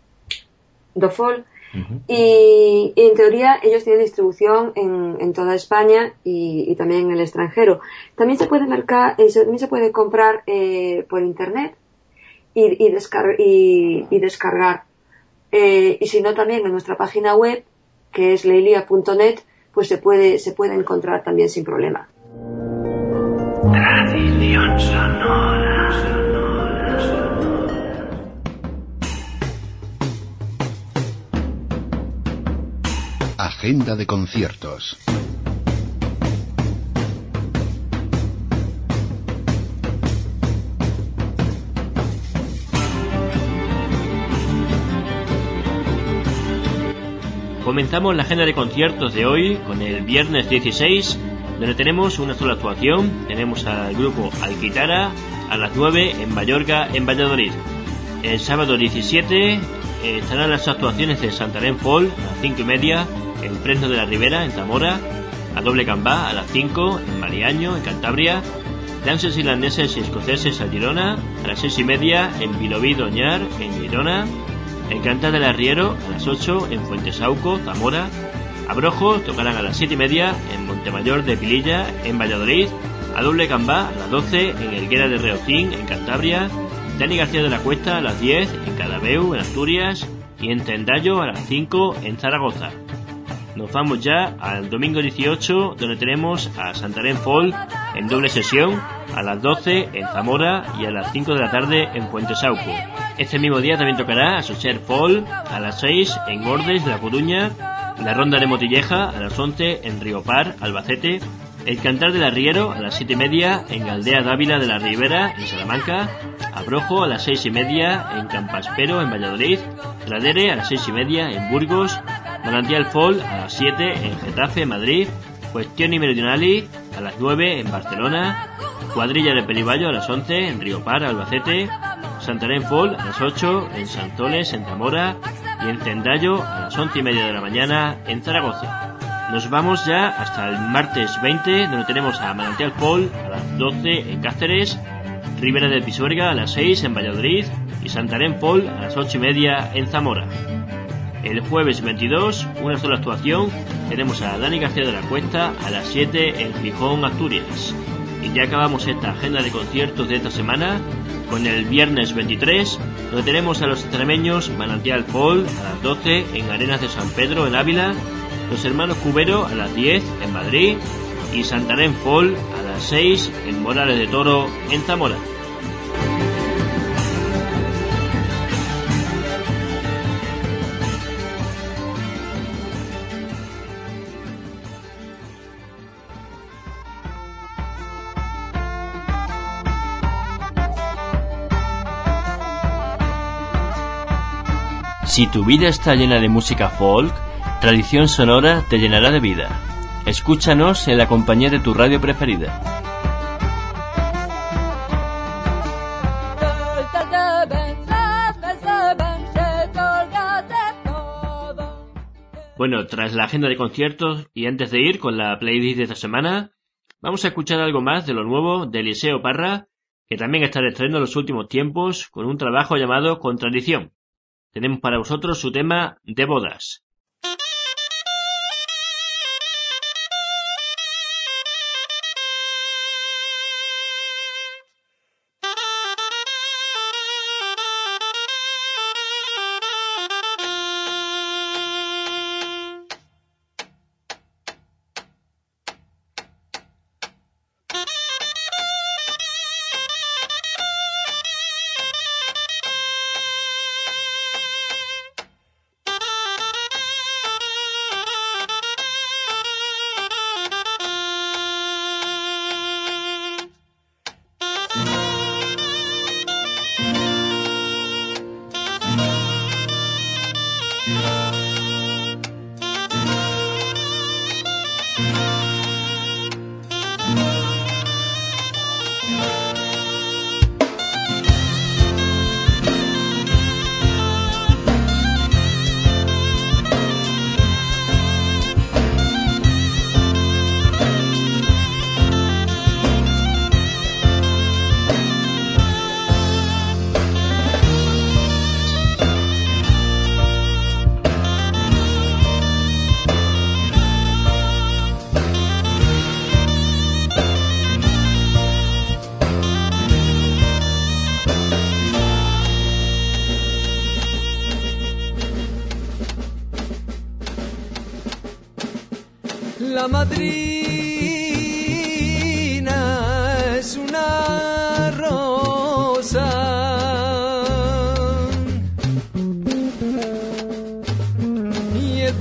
Dofol, uh-huh. y, y en teoría ellos tienen distribución en, en toda España y, y también en el extranjero. También se puede mercar, eh, también se puede comprar eh, por internet y, y, descar- y, y descargar. Eh, y si no, también en nuestra página web, que es leilia punto net, pues se puede, se puede encontrar también sin problema. Tradición sonora, sonora, sonora. Agenda de conciertos. Comenzamos la agenda de conciertos de hoy con el viernes dieciséis, donde tenemos una sola actuación. Tenemos al grupo Alquitara a las nueve en Mallorca, en Valladolid. El sábado diecisiete eh, estarán las actuaciones de Santarém Folk a las cinco y media en Fresno de la Ribera, en Zamora, a Doble Cambá a las cinco en Mariaño, en Cantabria, danzas irlandeses y escoceses a Girona a las seis y media en Vilobí d'Onyar, en Girona, el Cantar del Arriero a las ocho en Fuentesauco, Zamora, Abrojo tocarán a las siete y media en Montemayor de Pililla, en Valladolid, a Doble Cambá a las doce en Helguera de Reocín, en Cantabria, Dani García de la Cuesta a las diez en Cadabeu, en Asturias, y en Tendallo a las cinco en Zaragoza. Nos vamos ya al domingo dieciocho, donde tenemos a Santarém Folk en doble sesión a las doce en Zamora y a las cinco de la tarde en Fuentesauco. Este mismo día también tocará a Socher Folk a las seis en Ordes de La Coruña, la Ronda de Motilleja a las once en Riopar, Albacete, el Cantar del Arriero a las siete y media en Aldea Dávila de la Ribera, en Salamanca, Abrojo a las seis y media en Campaspero, en Valladolid, Tradere a las seis y media en Burgos, Manantial Folk a las siete en Getafe, Madrid, Cuestioni Meridionali a las nueve en Barcelona, Cuadrilla de Periballo a las once en Riopar, Albacete, Santarém Folk a las ocho en Santoles, en Zamora, y en Tendallo a las once y media de la mañana en Zaragoza. Nos vamos ya hasta el martes veinte, donde tenemos a Manantial Folk a las doce en Cáceres, Ribera del Pisuerga a las seis en Valladolid y Santarém Folk a las ocho y media en Zamora. El jueves veintidós, una sola actuación, tenemos a Dani García de la Cuesta a las siete en Gijón, Asturias. Y ya acabamos esta agenda de conciertos de esta semana con el viernes veintitrés, donde tenemos a los extremeños Manantial Folk a las doce en Arenas de San Pedro, en Ávila, los hermanos Cubero a las diez en Madrid y Santarém Folk a las seis en Morales de Toro, en Zamora. Si tu vida está llena de música folk, Tradición Sonora te llenará de vida. Escúchanos en la compañía de tu radio preferida. Bueno, tras la agenda de conciertos y antes de ir con la playlist de esta semana, vamos a escuchar algo más de lo nuevo de Eliseo Parra, que también está de estreno en los últimos tiempos con un trabajo llamado Contradicción. Tenemos para vosotros su tema de bodas. La madrina es una rosa y el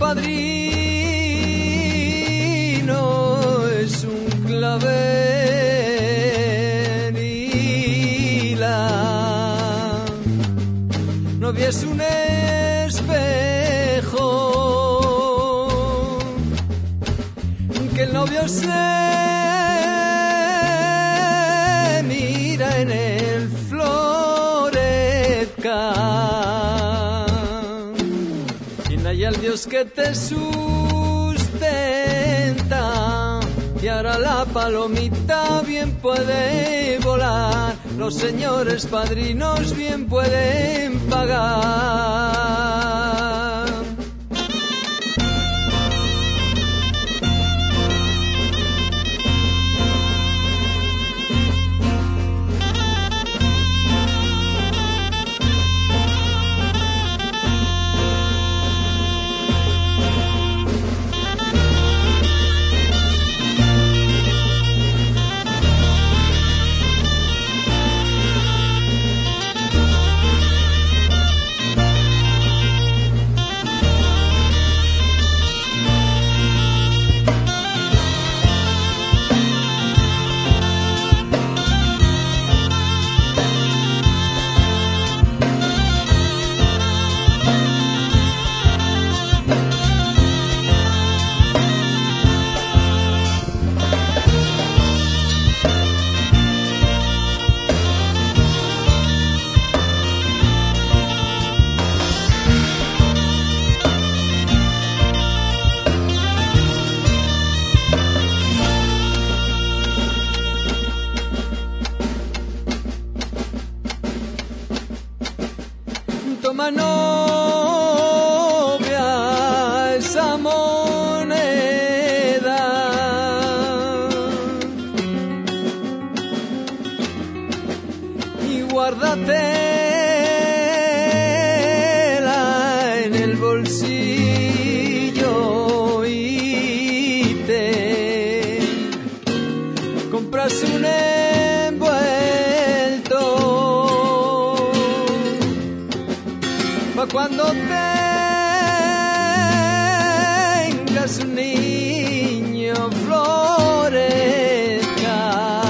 padrino es un clavel y la novia es un espejo que el novio se en él florezca. Y no hay el Dios que te sustenta. Y ahora la palomita bien puede volar, los señores padrinos bien pueden pagar. Toma novia esa moneda y guárdatela en el bolsillo y te compras un cuando tengas un niño florezca.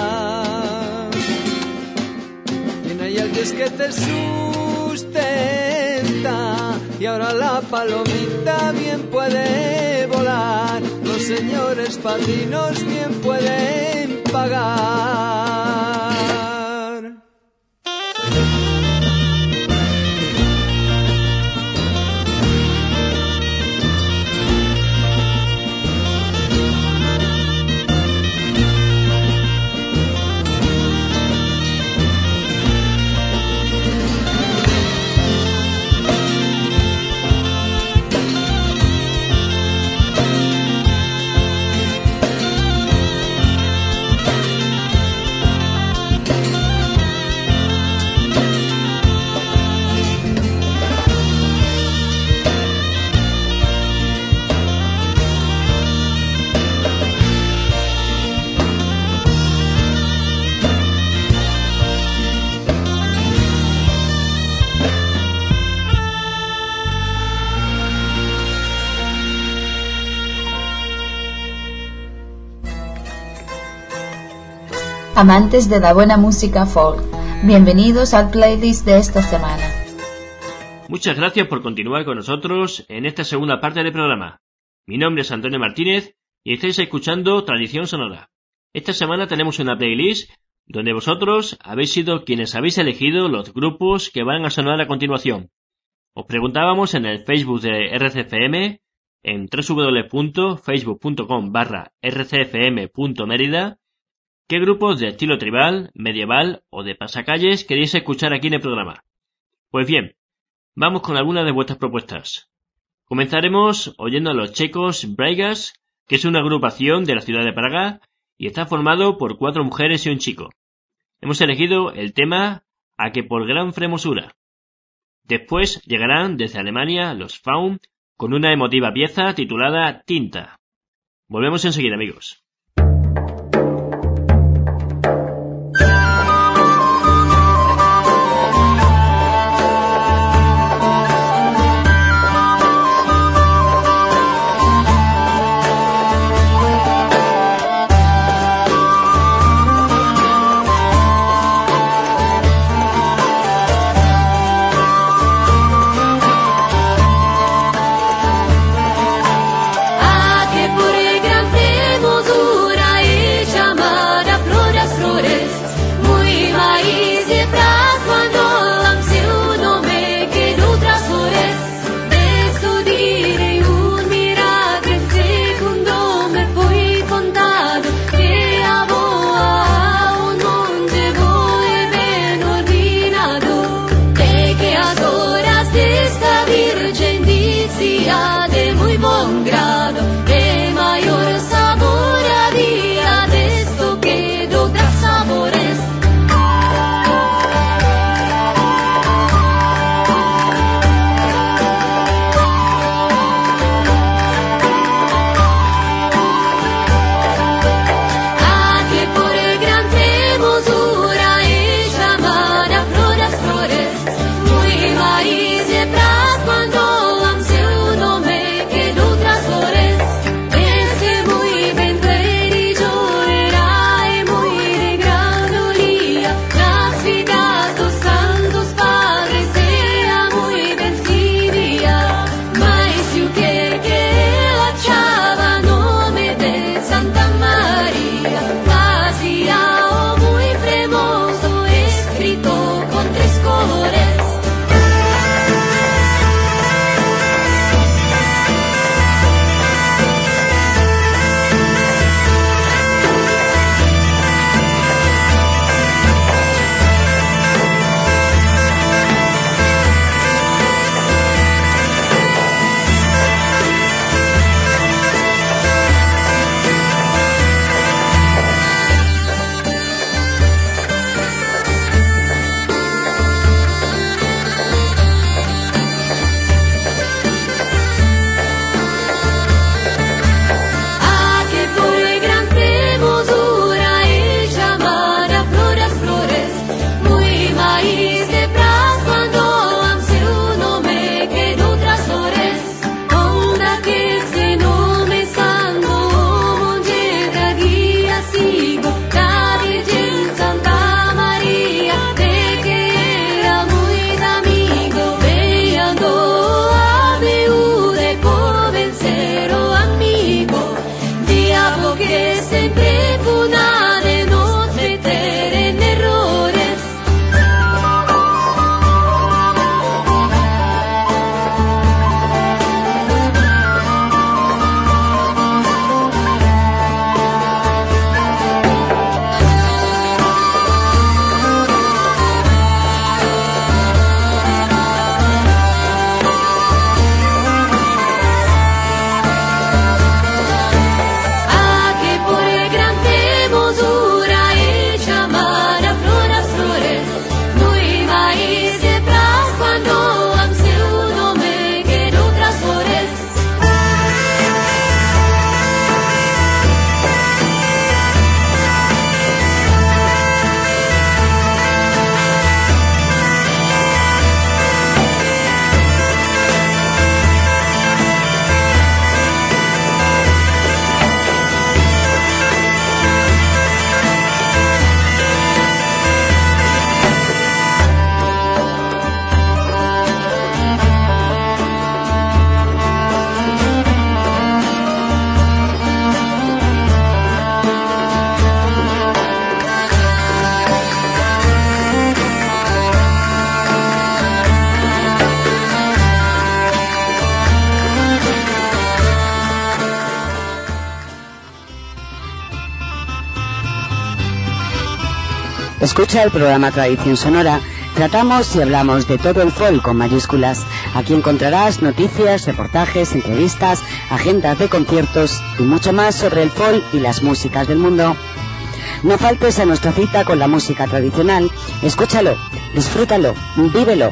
Y no hay alguien que te sustenta. Y ahora la palomita bien puede volar, los señores padrinos bien pueden pagar. Amantes de la buena música folk, bienvenidos al playlist de esta semana. Muchas gracias por continuar con nosotros en esta segunda parte del programa. Mi nombre es Antonio Martínez y estáis escuchando Tradición Sonora. Esta semana tenemos una playlist donde vosotros habéis sido quienes habéis elegido los grupos que van a sonar a continuación. Os preguntábamos en el Facebook de R C F M, en w w w punto facebook punto com barra r c f m punto mérida, qué grupos de estilo tribal, medieval o de pasacalles queréis escuchar aquí en el programa. Pues bien, vamos con algunas de vuestras propuestas. Comenzaremos oyendo a los checos Braigas, que es una agrupación de la ciudad de Praga y está formado por cuatro mujeres y un chico. Hemos elegido el tema A que por gran fremosura. Después llegarán desde Alemania los Faun con una emotiva pieza titulada Tinta. Volvemos enseguida, amigos. Ah, che pure gran temosura Escucha el programa Tradición Sonora. Tratamos y hablamos de todo el folk con mayúsculas. Aquí encontrarás noticias, reportajes, entrevistas, agendas de conciertos y mucho más sobre el folk y las músicas del mundo. No faltes a nuestra cita con la música tradicional. Escúchalo, disfrútalo, vívelo.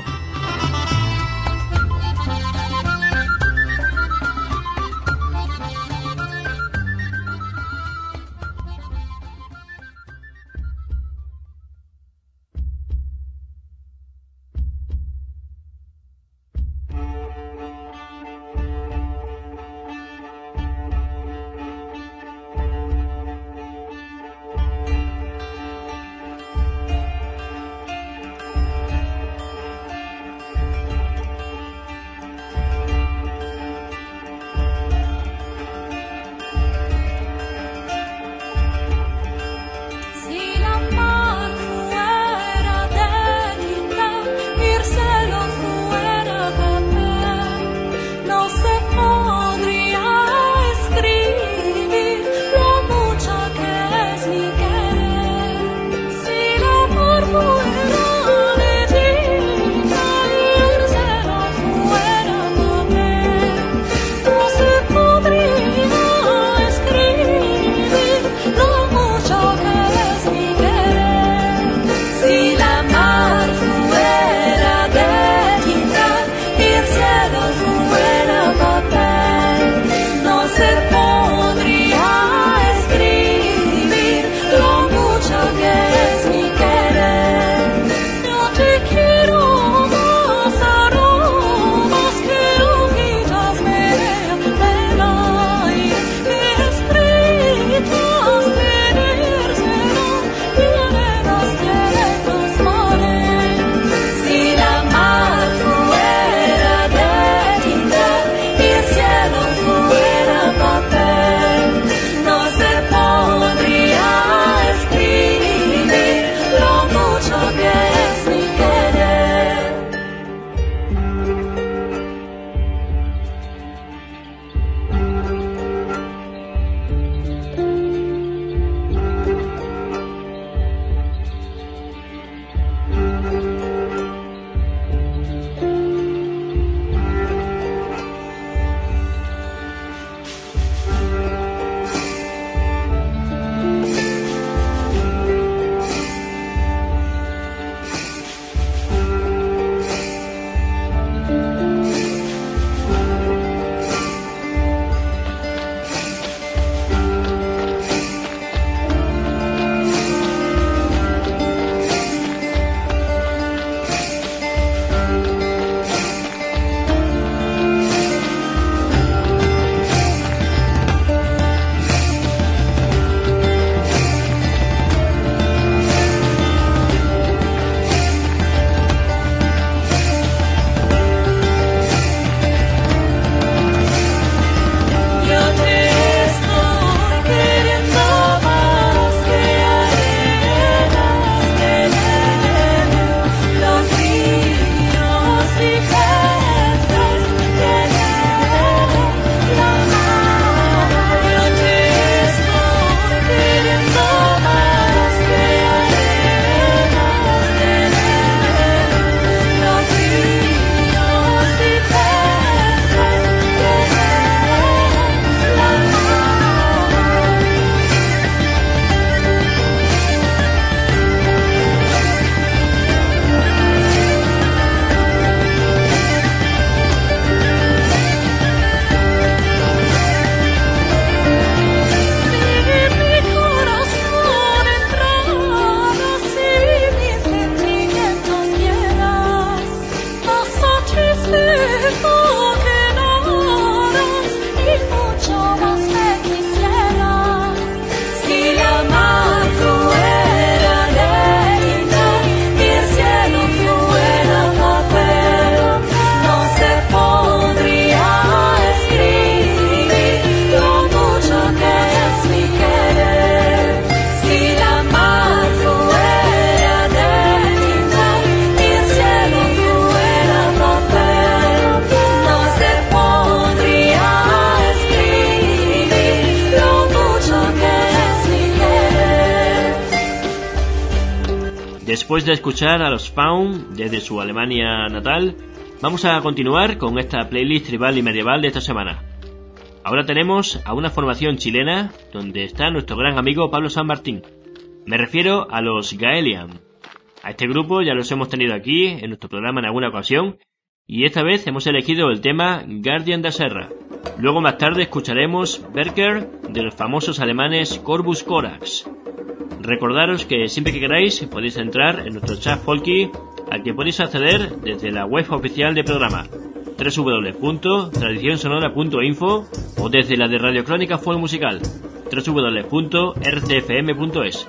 Después de escuchar a los Faun desde su Alemania natal, vamos a continuar con esta playlist tribal y medieval de esta semana. Ahora tenemos a una formación chilena donde está nuestro gran amigo Pablo San Martín. Me refiero a los Gaelian. A este grupo ya los hemos tenido aquí en nuestro programa en alguna ocasión y esta vez hemos elegido el tema Guardian da Serra. Luego más tarde escucharemos Berker de los famosos alemanes Corvus Corax. Recordaros que siempre que queráis podéis entrar en nuestro chat folky al que podéis acceder desde la web oficial del programa doble u doble u doble u punto tradición sonora punto info o desde la de Radio Crónica Folk Musical doble u doble u doble u punto r c f m punto es.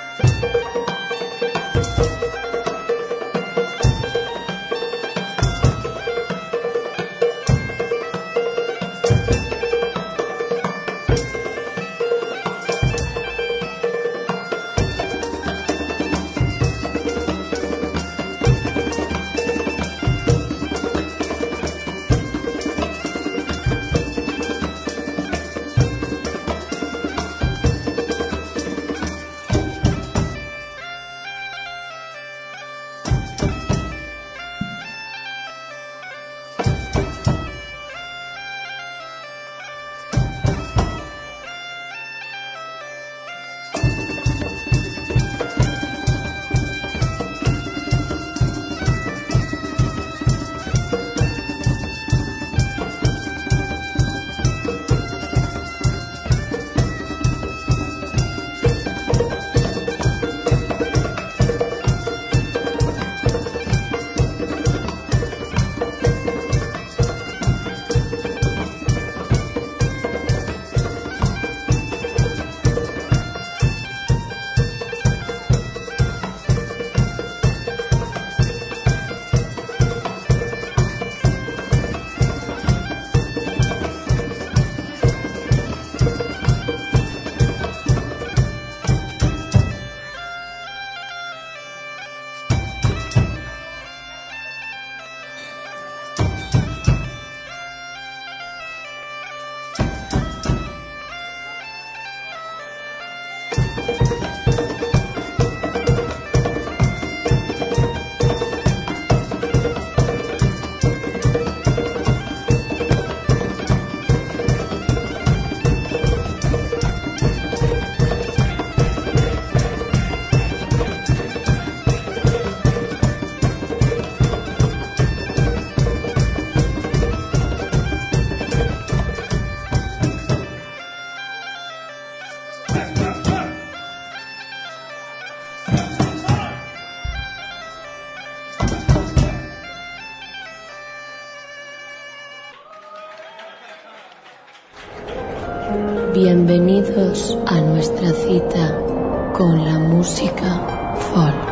Bienvenidos a nuestra cita con la música folk.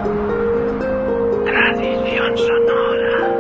Tradición sonora.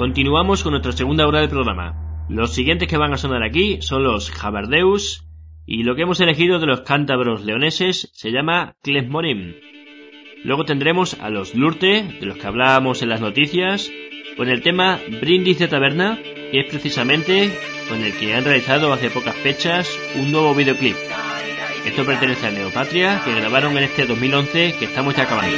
continuamos con nuestra segunda hora del programa. Los siguientes que van a sonar aquí son los Jabardeus, y lo que hemos elegido de los cántabros leoneses se llama Klezmorim. Luego tendremos a los Lurte, de los que hablábamos en las noticias, con el tema Brindis de Taberna, que es precisamente con el que han realizado hace pocas fechas un nuevo videoclip. Esto pertenece a Neopatria, que grabaron en este dos mil once que estamos ya acabando.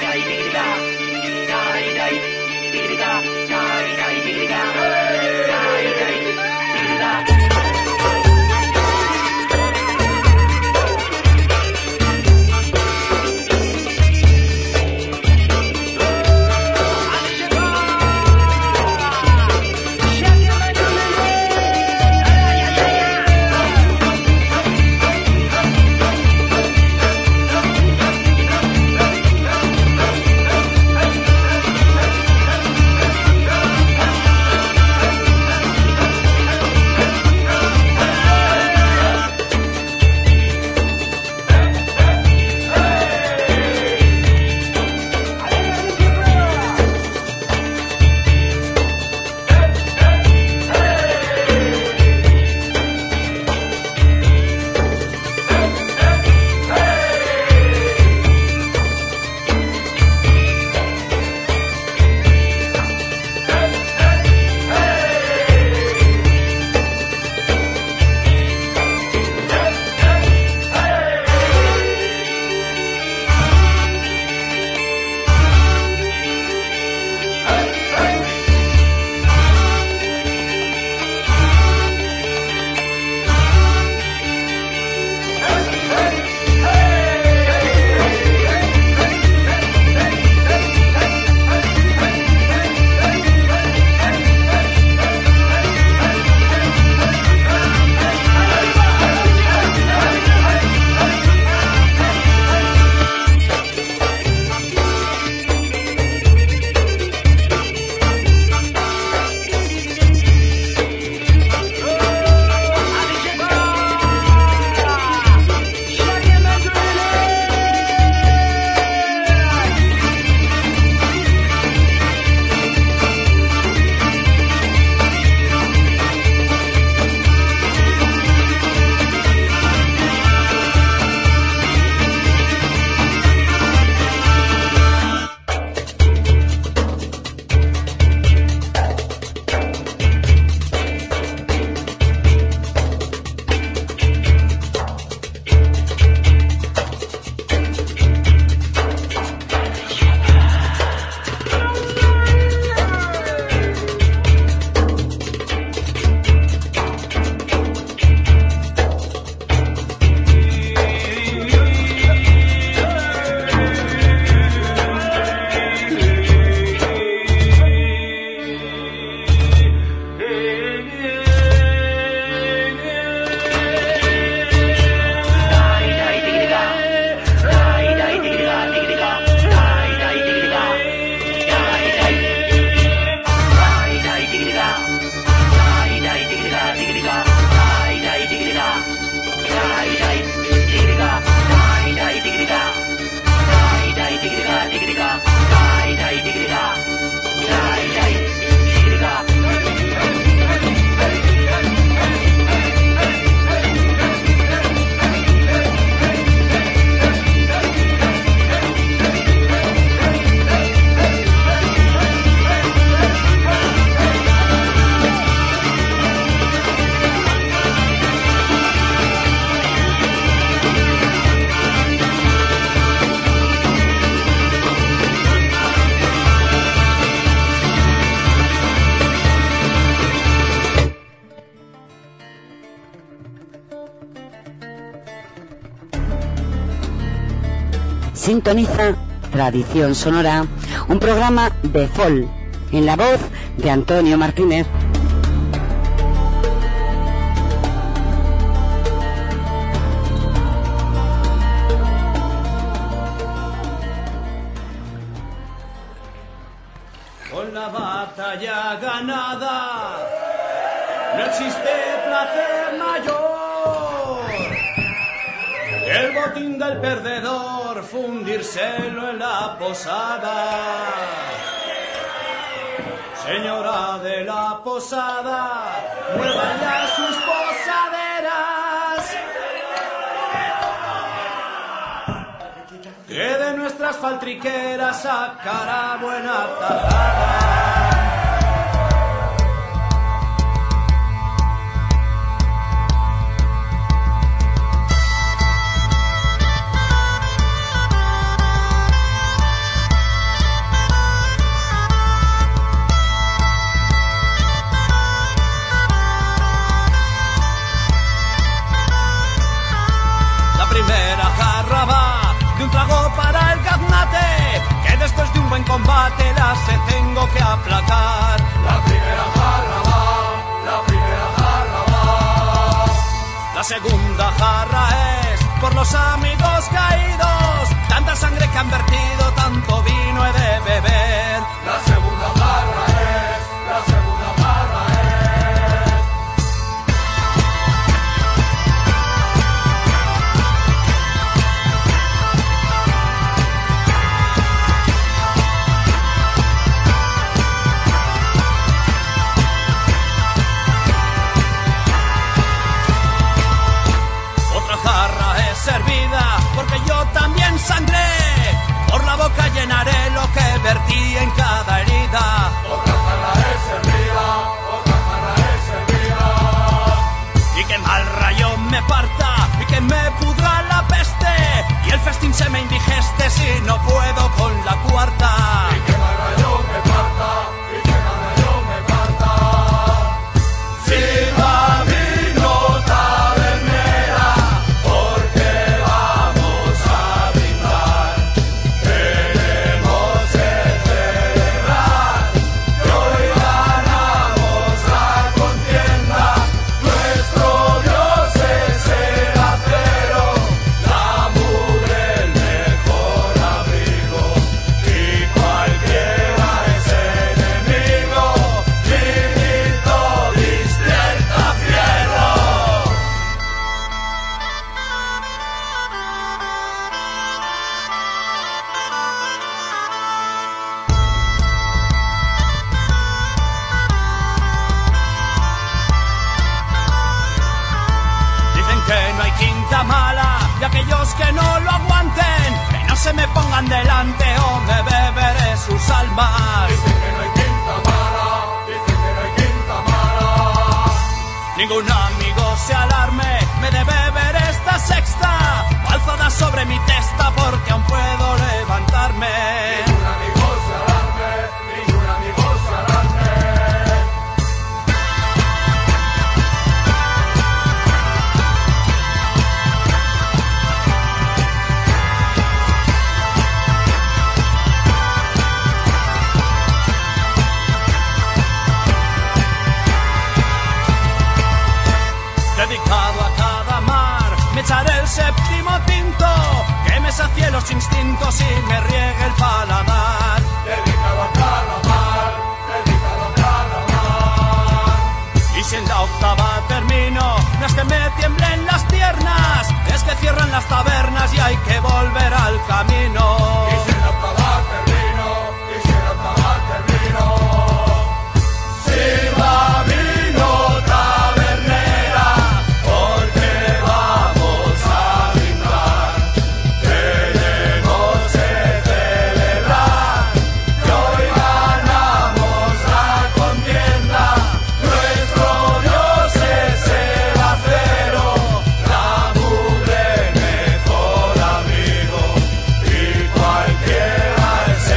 Sintoniza Tradición Sonora, un programa de folk, en la voz de Antonio Martínez. Con la batalla ganada, no existe placer mayor. El botín del perdedor, fundírselo en la posada. Señora de la posada, mueva ya sus posaderas, que de nuestras faltriqueras sacará buena tajada. Después de un buen combate la se tengo que aplacar. La primera jarra va, la primera jarra va. La segunda jarra es por los amigos caídos. Tanta sangre que han vertido, tanto vino he de beber. La segunda jarra es, la segunda jarra es. Servida, porque yo también sangré. Por la boca llenaré lo que vertí en cada herida. Otra jarra es servida, otra jarra es servida. Y que mal rayo me parta, y que me pudra la peste, y el festín se me indigeste si no puedo con la cuarta. Y que mal rayo me parta, y que mal rayo me parta. Sirva vino tabernera, que no lo aguanten, que no se me pongan delante o me beberé sus almas. Dicen que no hay quinta mala, dicen que no hay quinta mala. Ningún amigo se alarme, me de beber esta sexta, alzada sobre mi testa porque aún puedo levantarme. Ningún amigo se alarme, ningún amigo se alarme. Dedicado a cada mar, me echaré el séptimo tinto, que me sacie los instintos y me riegue el paladar. Dedicado a cada mar, dedicado a cada mar. Y si en la octava termino, no es que me tiemblen las piernas, es que cierran las tabernas y hay que volver al camino. Y si en la octava termino, y si en la octava termino, sirva vino tabernera, porque vamos a brindar. Tenemos que celebrar que hoy ganamos la contienda. Nuestro Dios es el acero, la mugre mejor amigo, y cualquiera es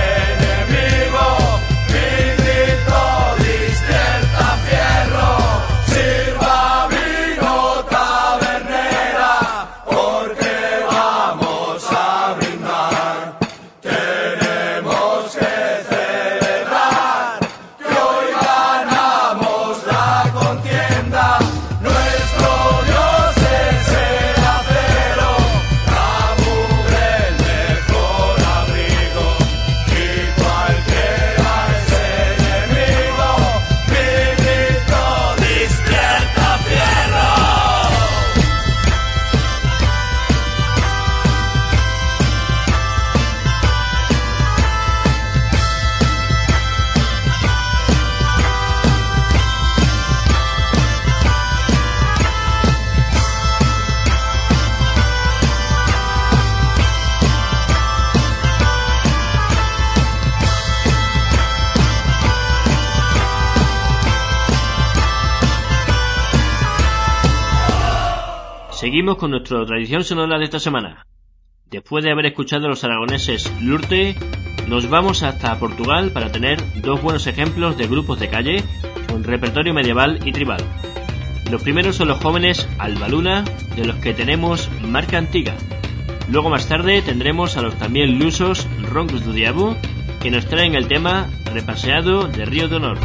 Seguimos con nuestra tradición sonora de esta semana. Después de haber escuchado a los aragoneses Lurte, nos vamos hasta Portugal para tener dos buenos ejemplos de grupos de calle con repertorio medieval y tribal. Los primeros son los jóvenes Albaluna, de los que tenemos Marca Antiga. Luego más tarde tendremos a los también lusos Roncos do Diabo, que nos traen el tema Repaseado de Río de Honor.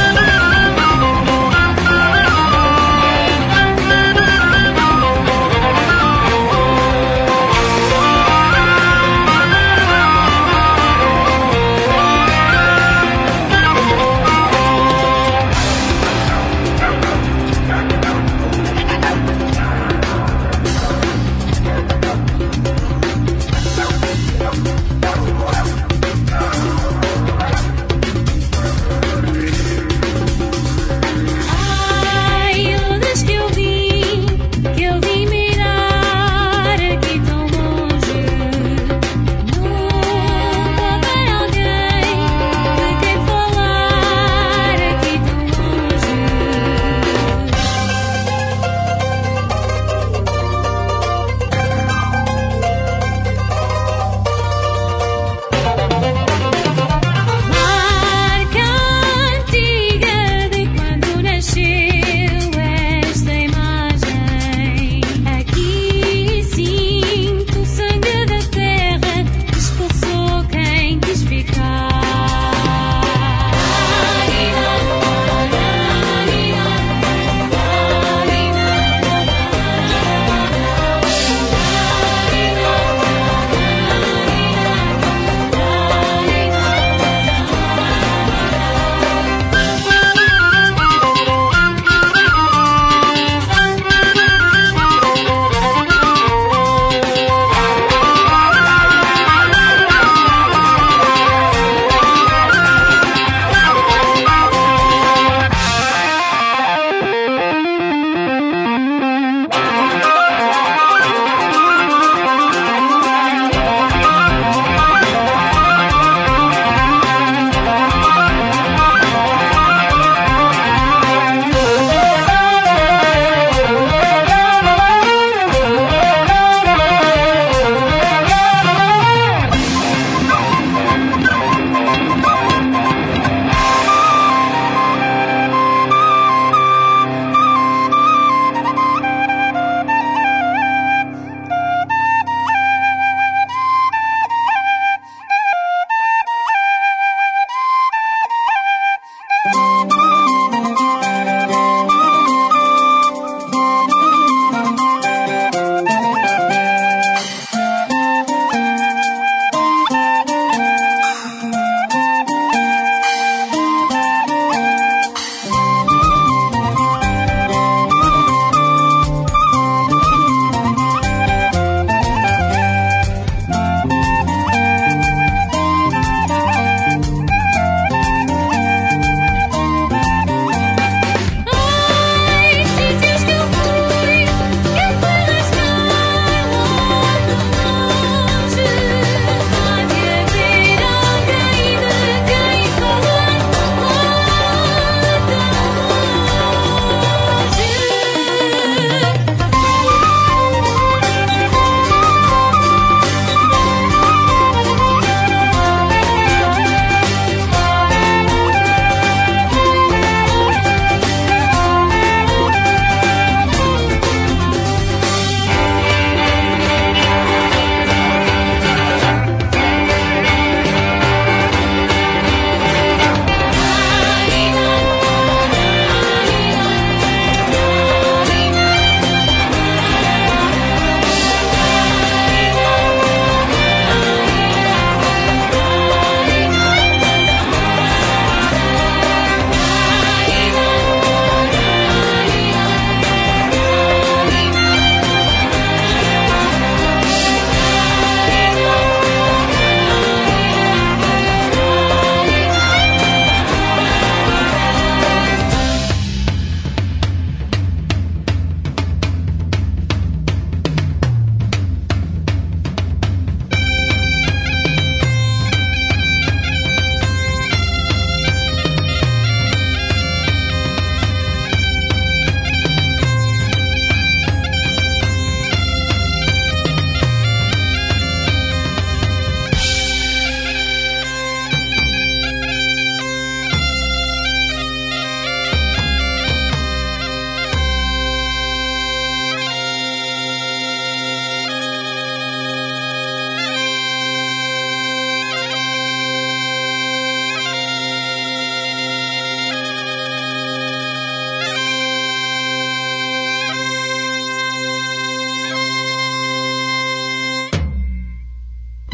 Thank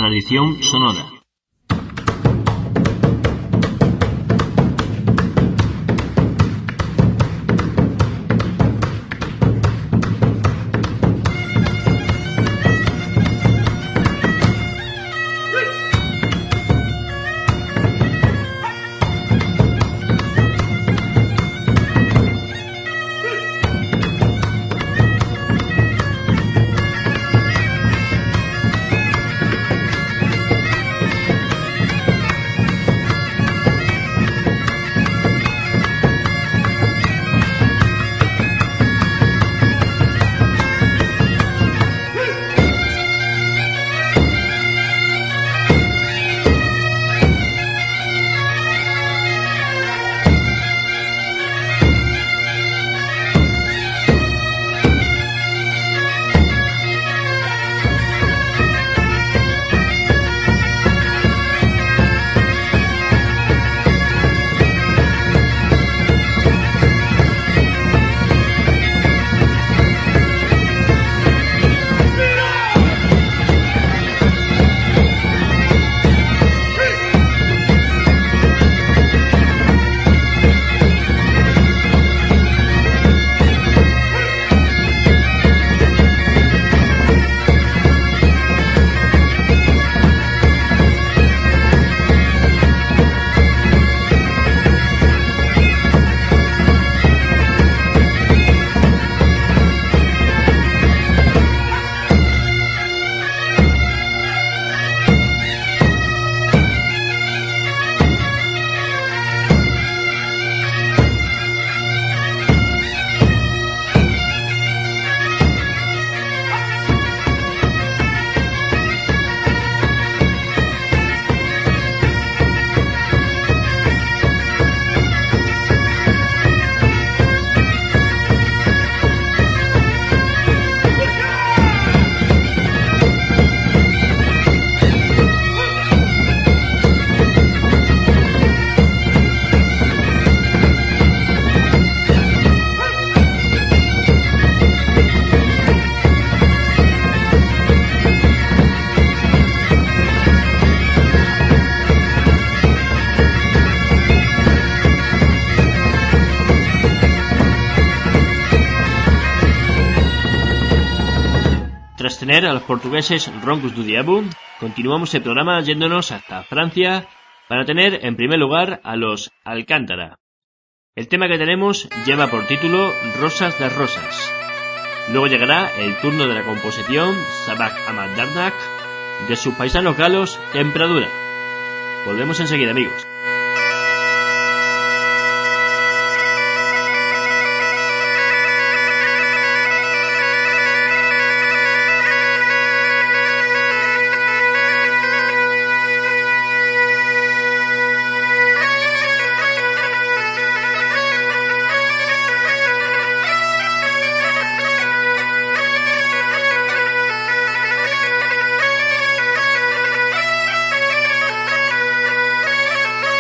Tradición sonora. Tras tener a los portugueses Roncos do Diabo, continuamos el programa yéndonos hasta Francia para tener en primer lugar a los Alcántara. El tema que tenemos lleva por título Rosas das Rosas. Luego llegará el turno de la composición Sabak Ahmad Darnak de sus paisanos galos Tempradura. Volvemos enseguida, amigos. Thank you.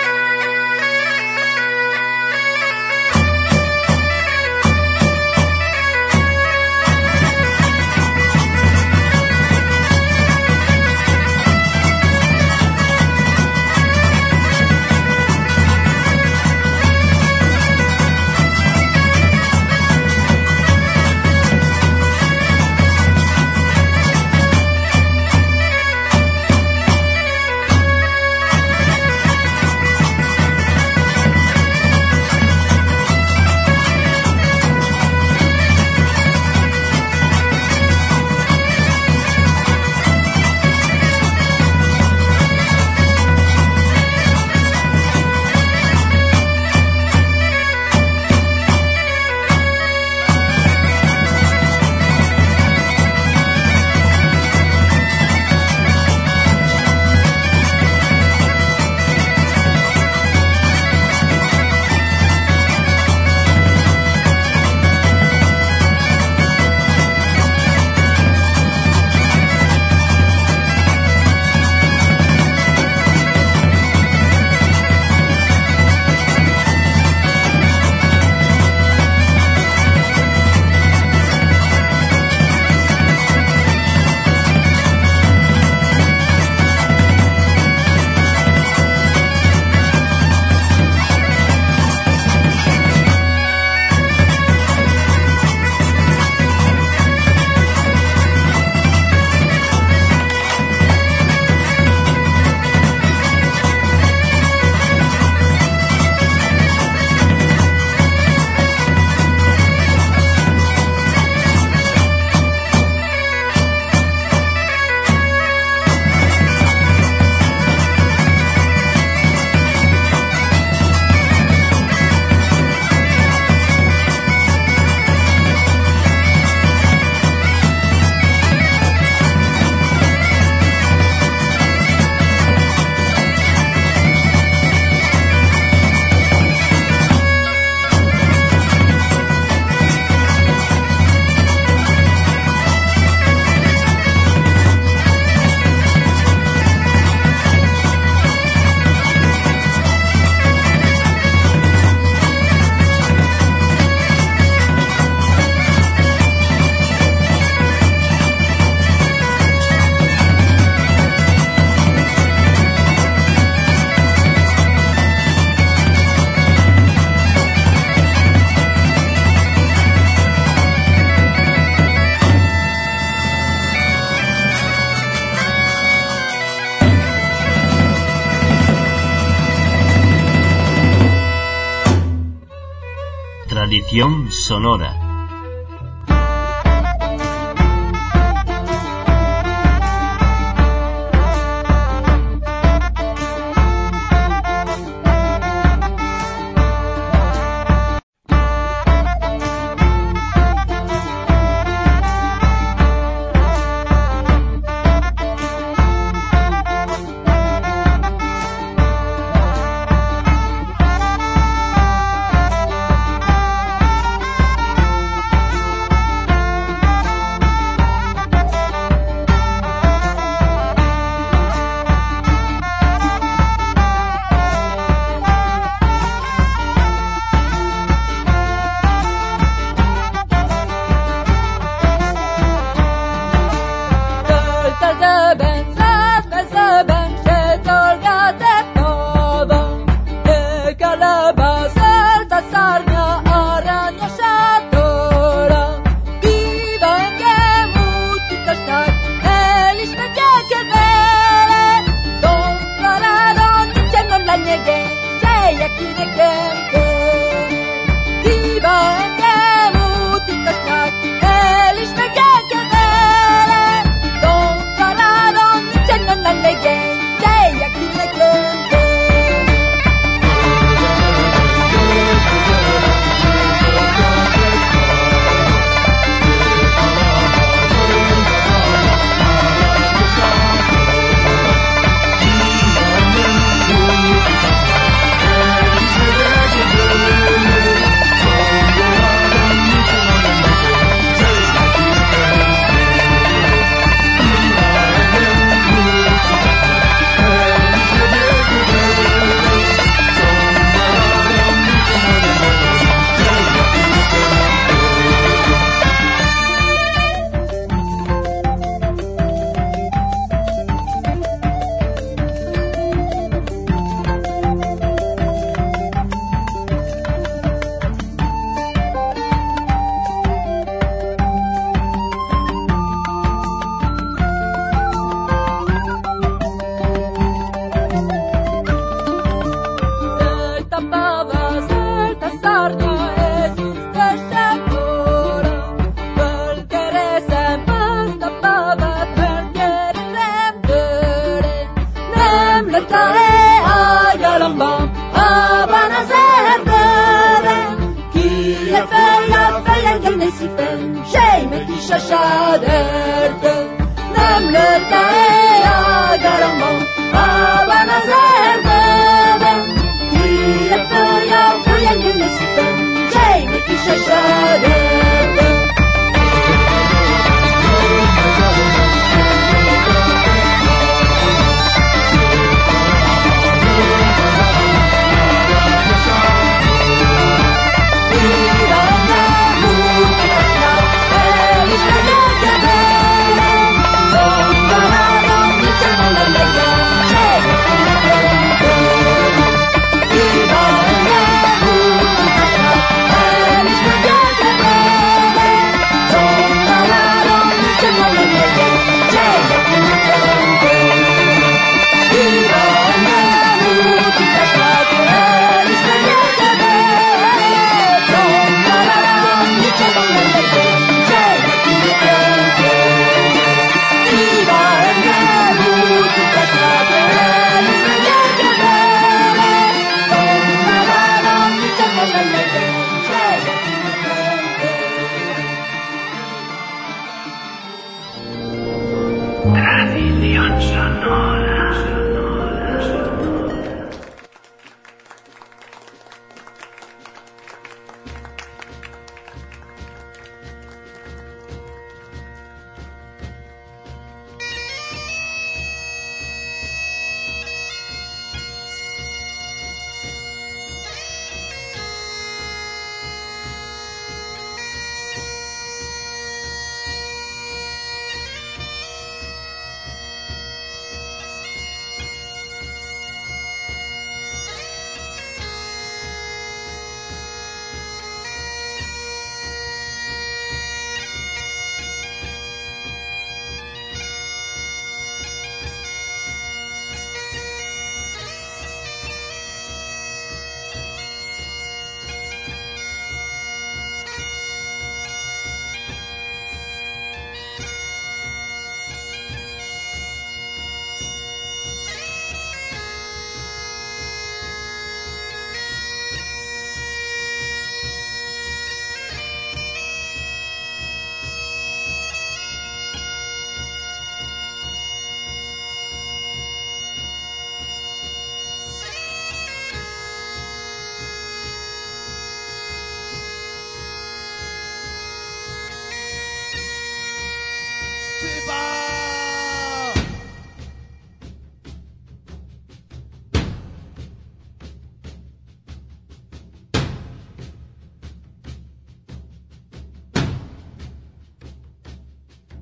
Tradición sonora.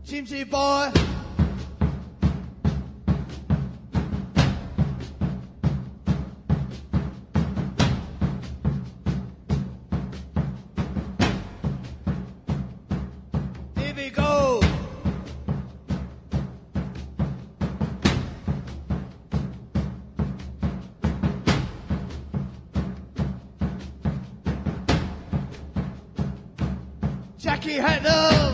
Chimsy boy. Here we go. Jackie Hatnell.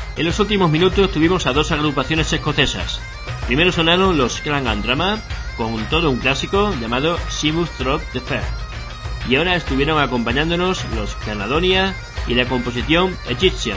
En los últimos minutos tuvimos a dos agrupaciones escocesas. Primero sonaron los Clan and Drama con todo un clásico llamado Seamus Trot the Fair. Y ahora estuvieron acompañándonos los Canadonia y la composición Egyptian.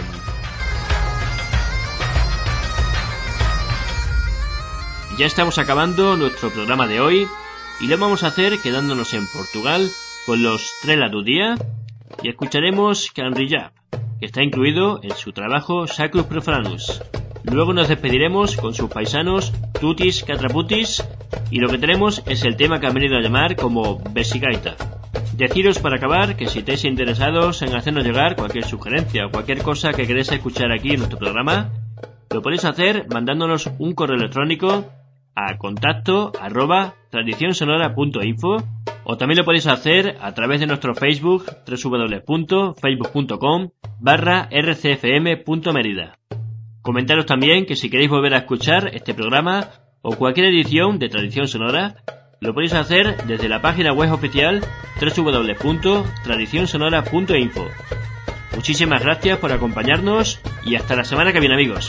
Ya estamos acabando nuestro programa de hoy y lo vamos a hacer quedándonos en Portugal con los Trela do Dia y escucharemos Canrijab, que está incluido en su trabajo Sacrus Profanus. Luego nos despediremos con sus paisanos Tutis Catraputis y lo que tenemos es el tema que han venido a llamar como Besigaita. Deciros para acabar que si estáis interesados en hacernos llegar cualquier sugerencia o cualquier cosa que queréis escuchar aquí en nuestro programa, lo podéis hacer mandándonos un correo electrónico a contacto arroba tradicionsonora punto info o también lo podéis hacer a través de nuestro Facebook doble u doble u doble u punto facebook punto com barra r c f m punto merida. Comentaros también que si queréis volver a escuchar este programa o cualquier edición de Tradición Sonora, lo podéis hacer desde la página web oficial doble u doble u doble u punto tradición sonora punto info. Muchísimas gracias por acompañarnos y hasta la semana que viene, amigos.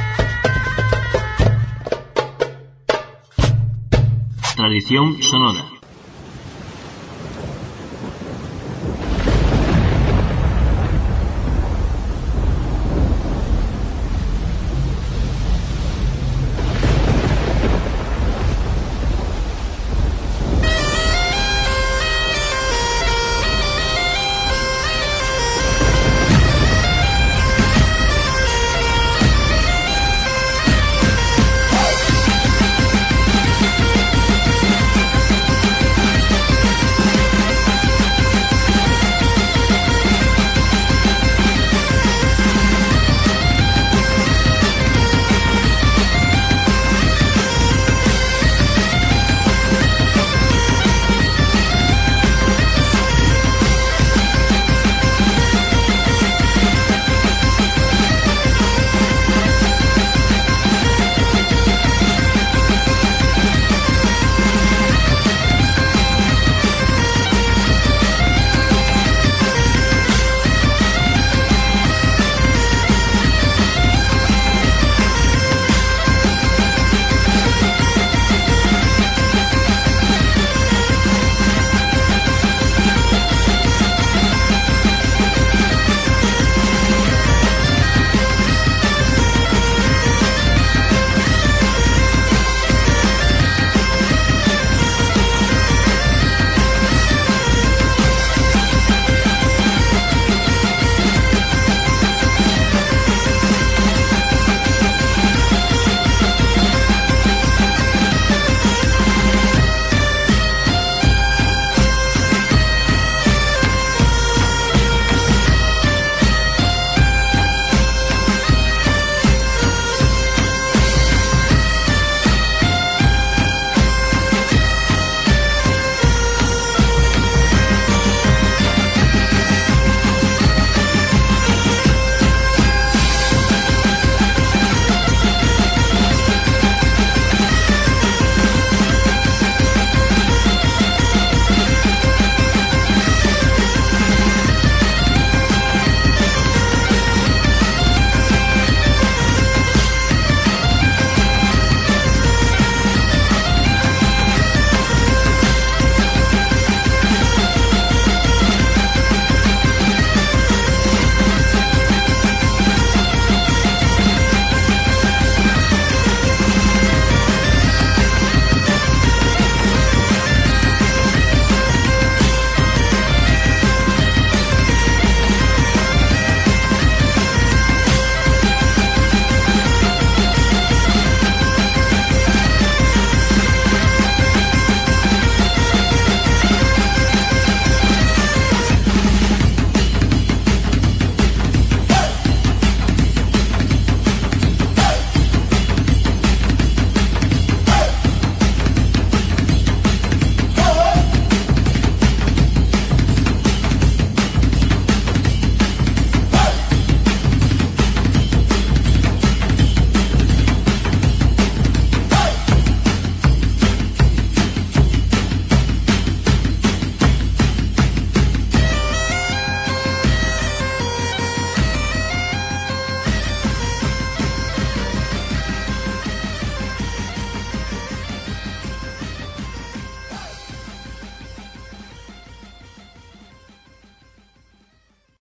Tradición Sonora.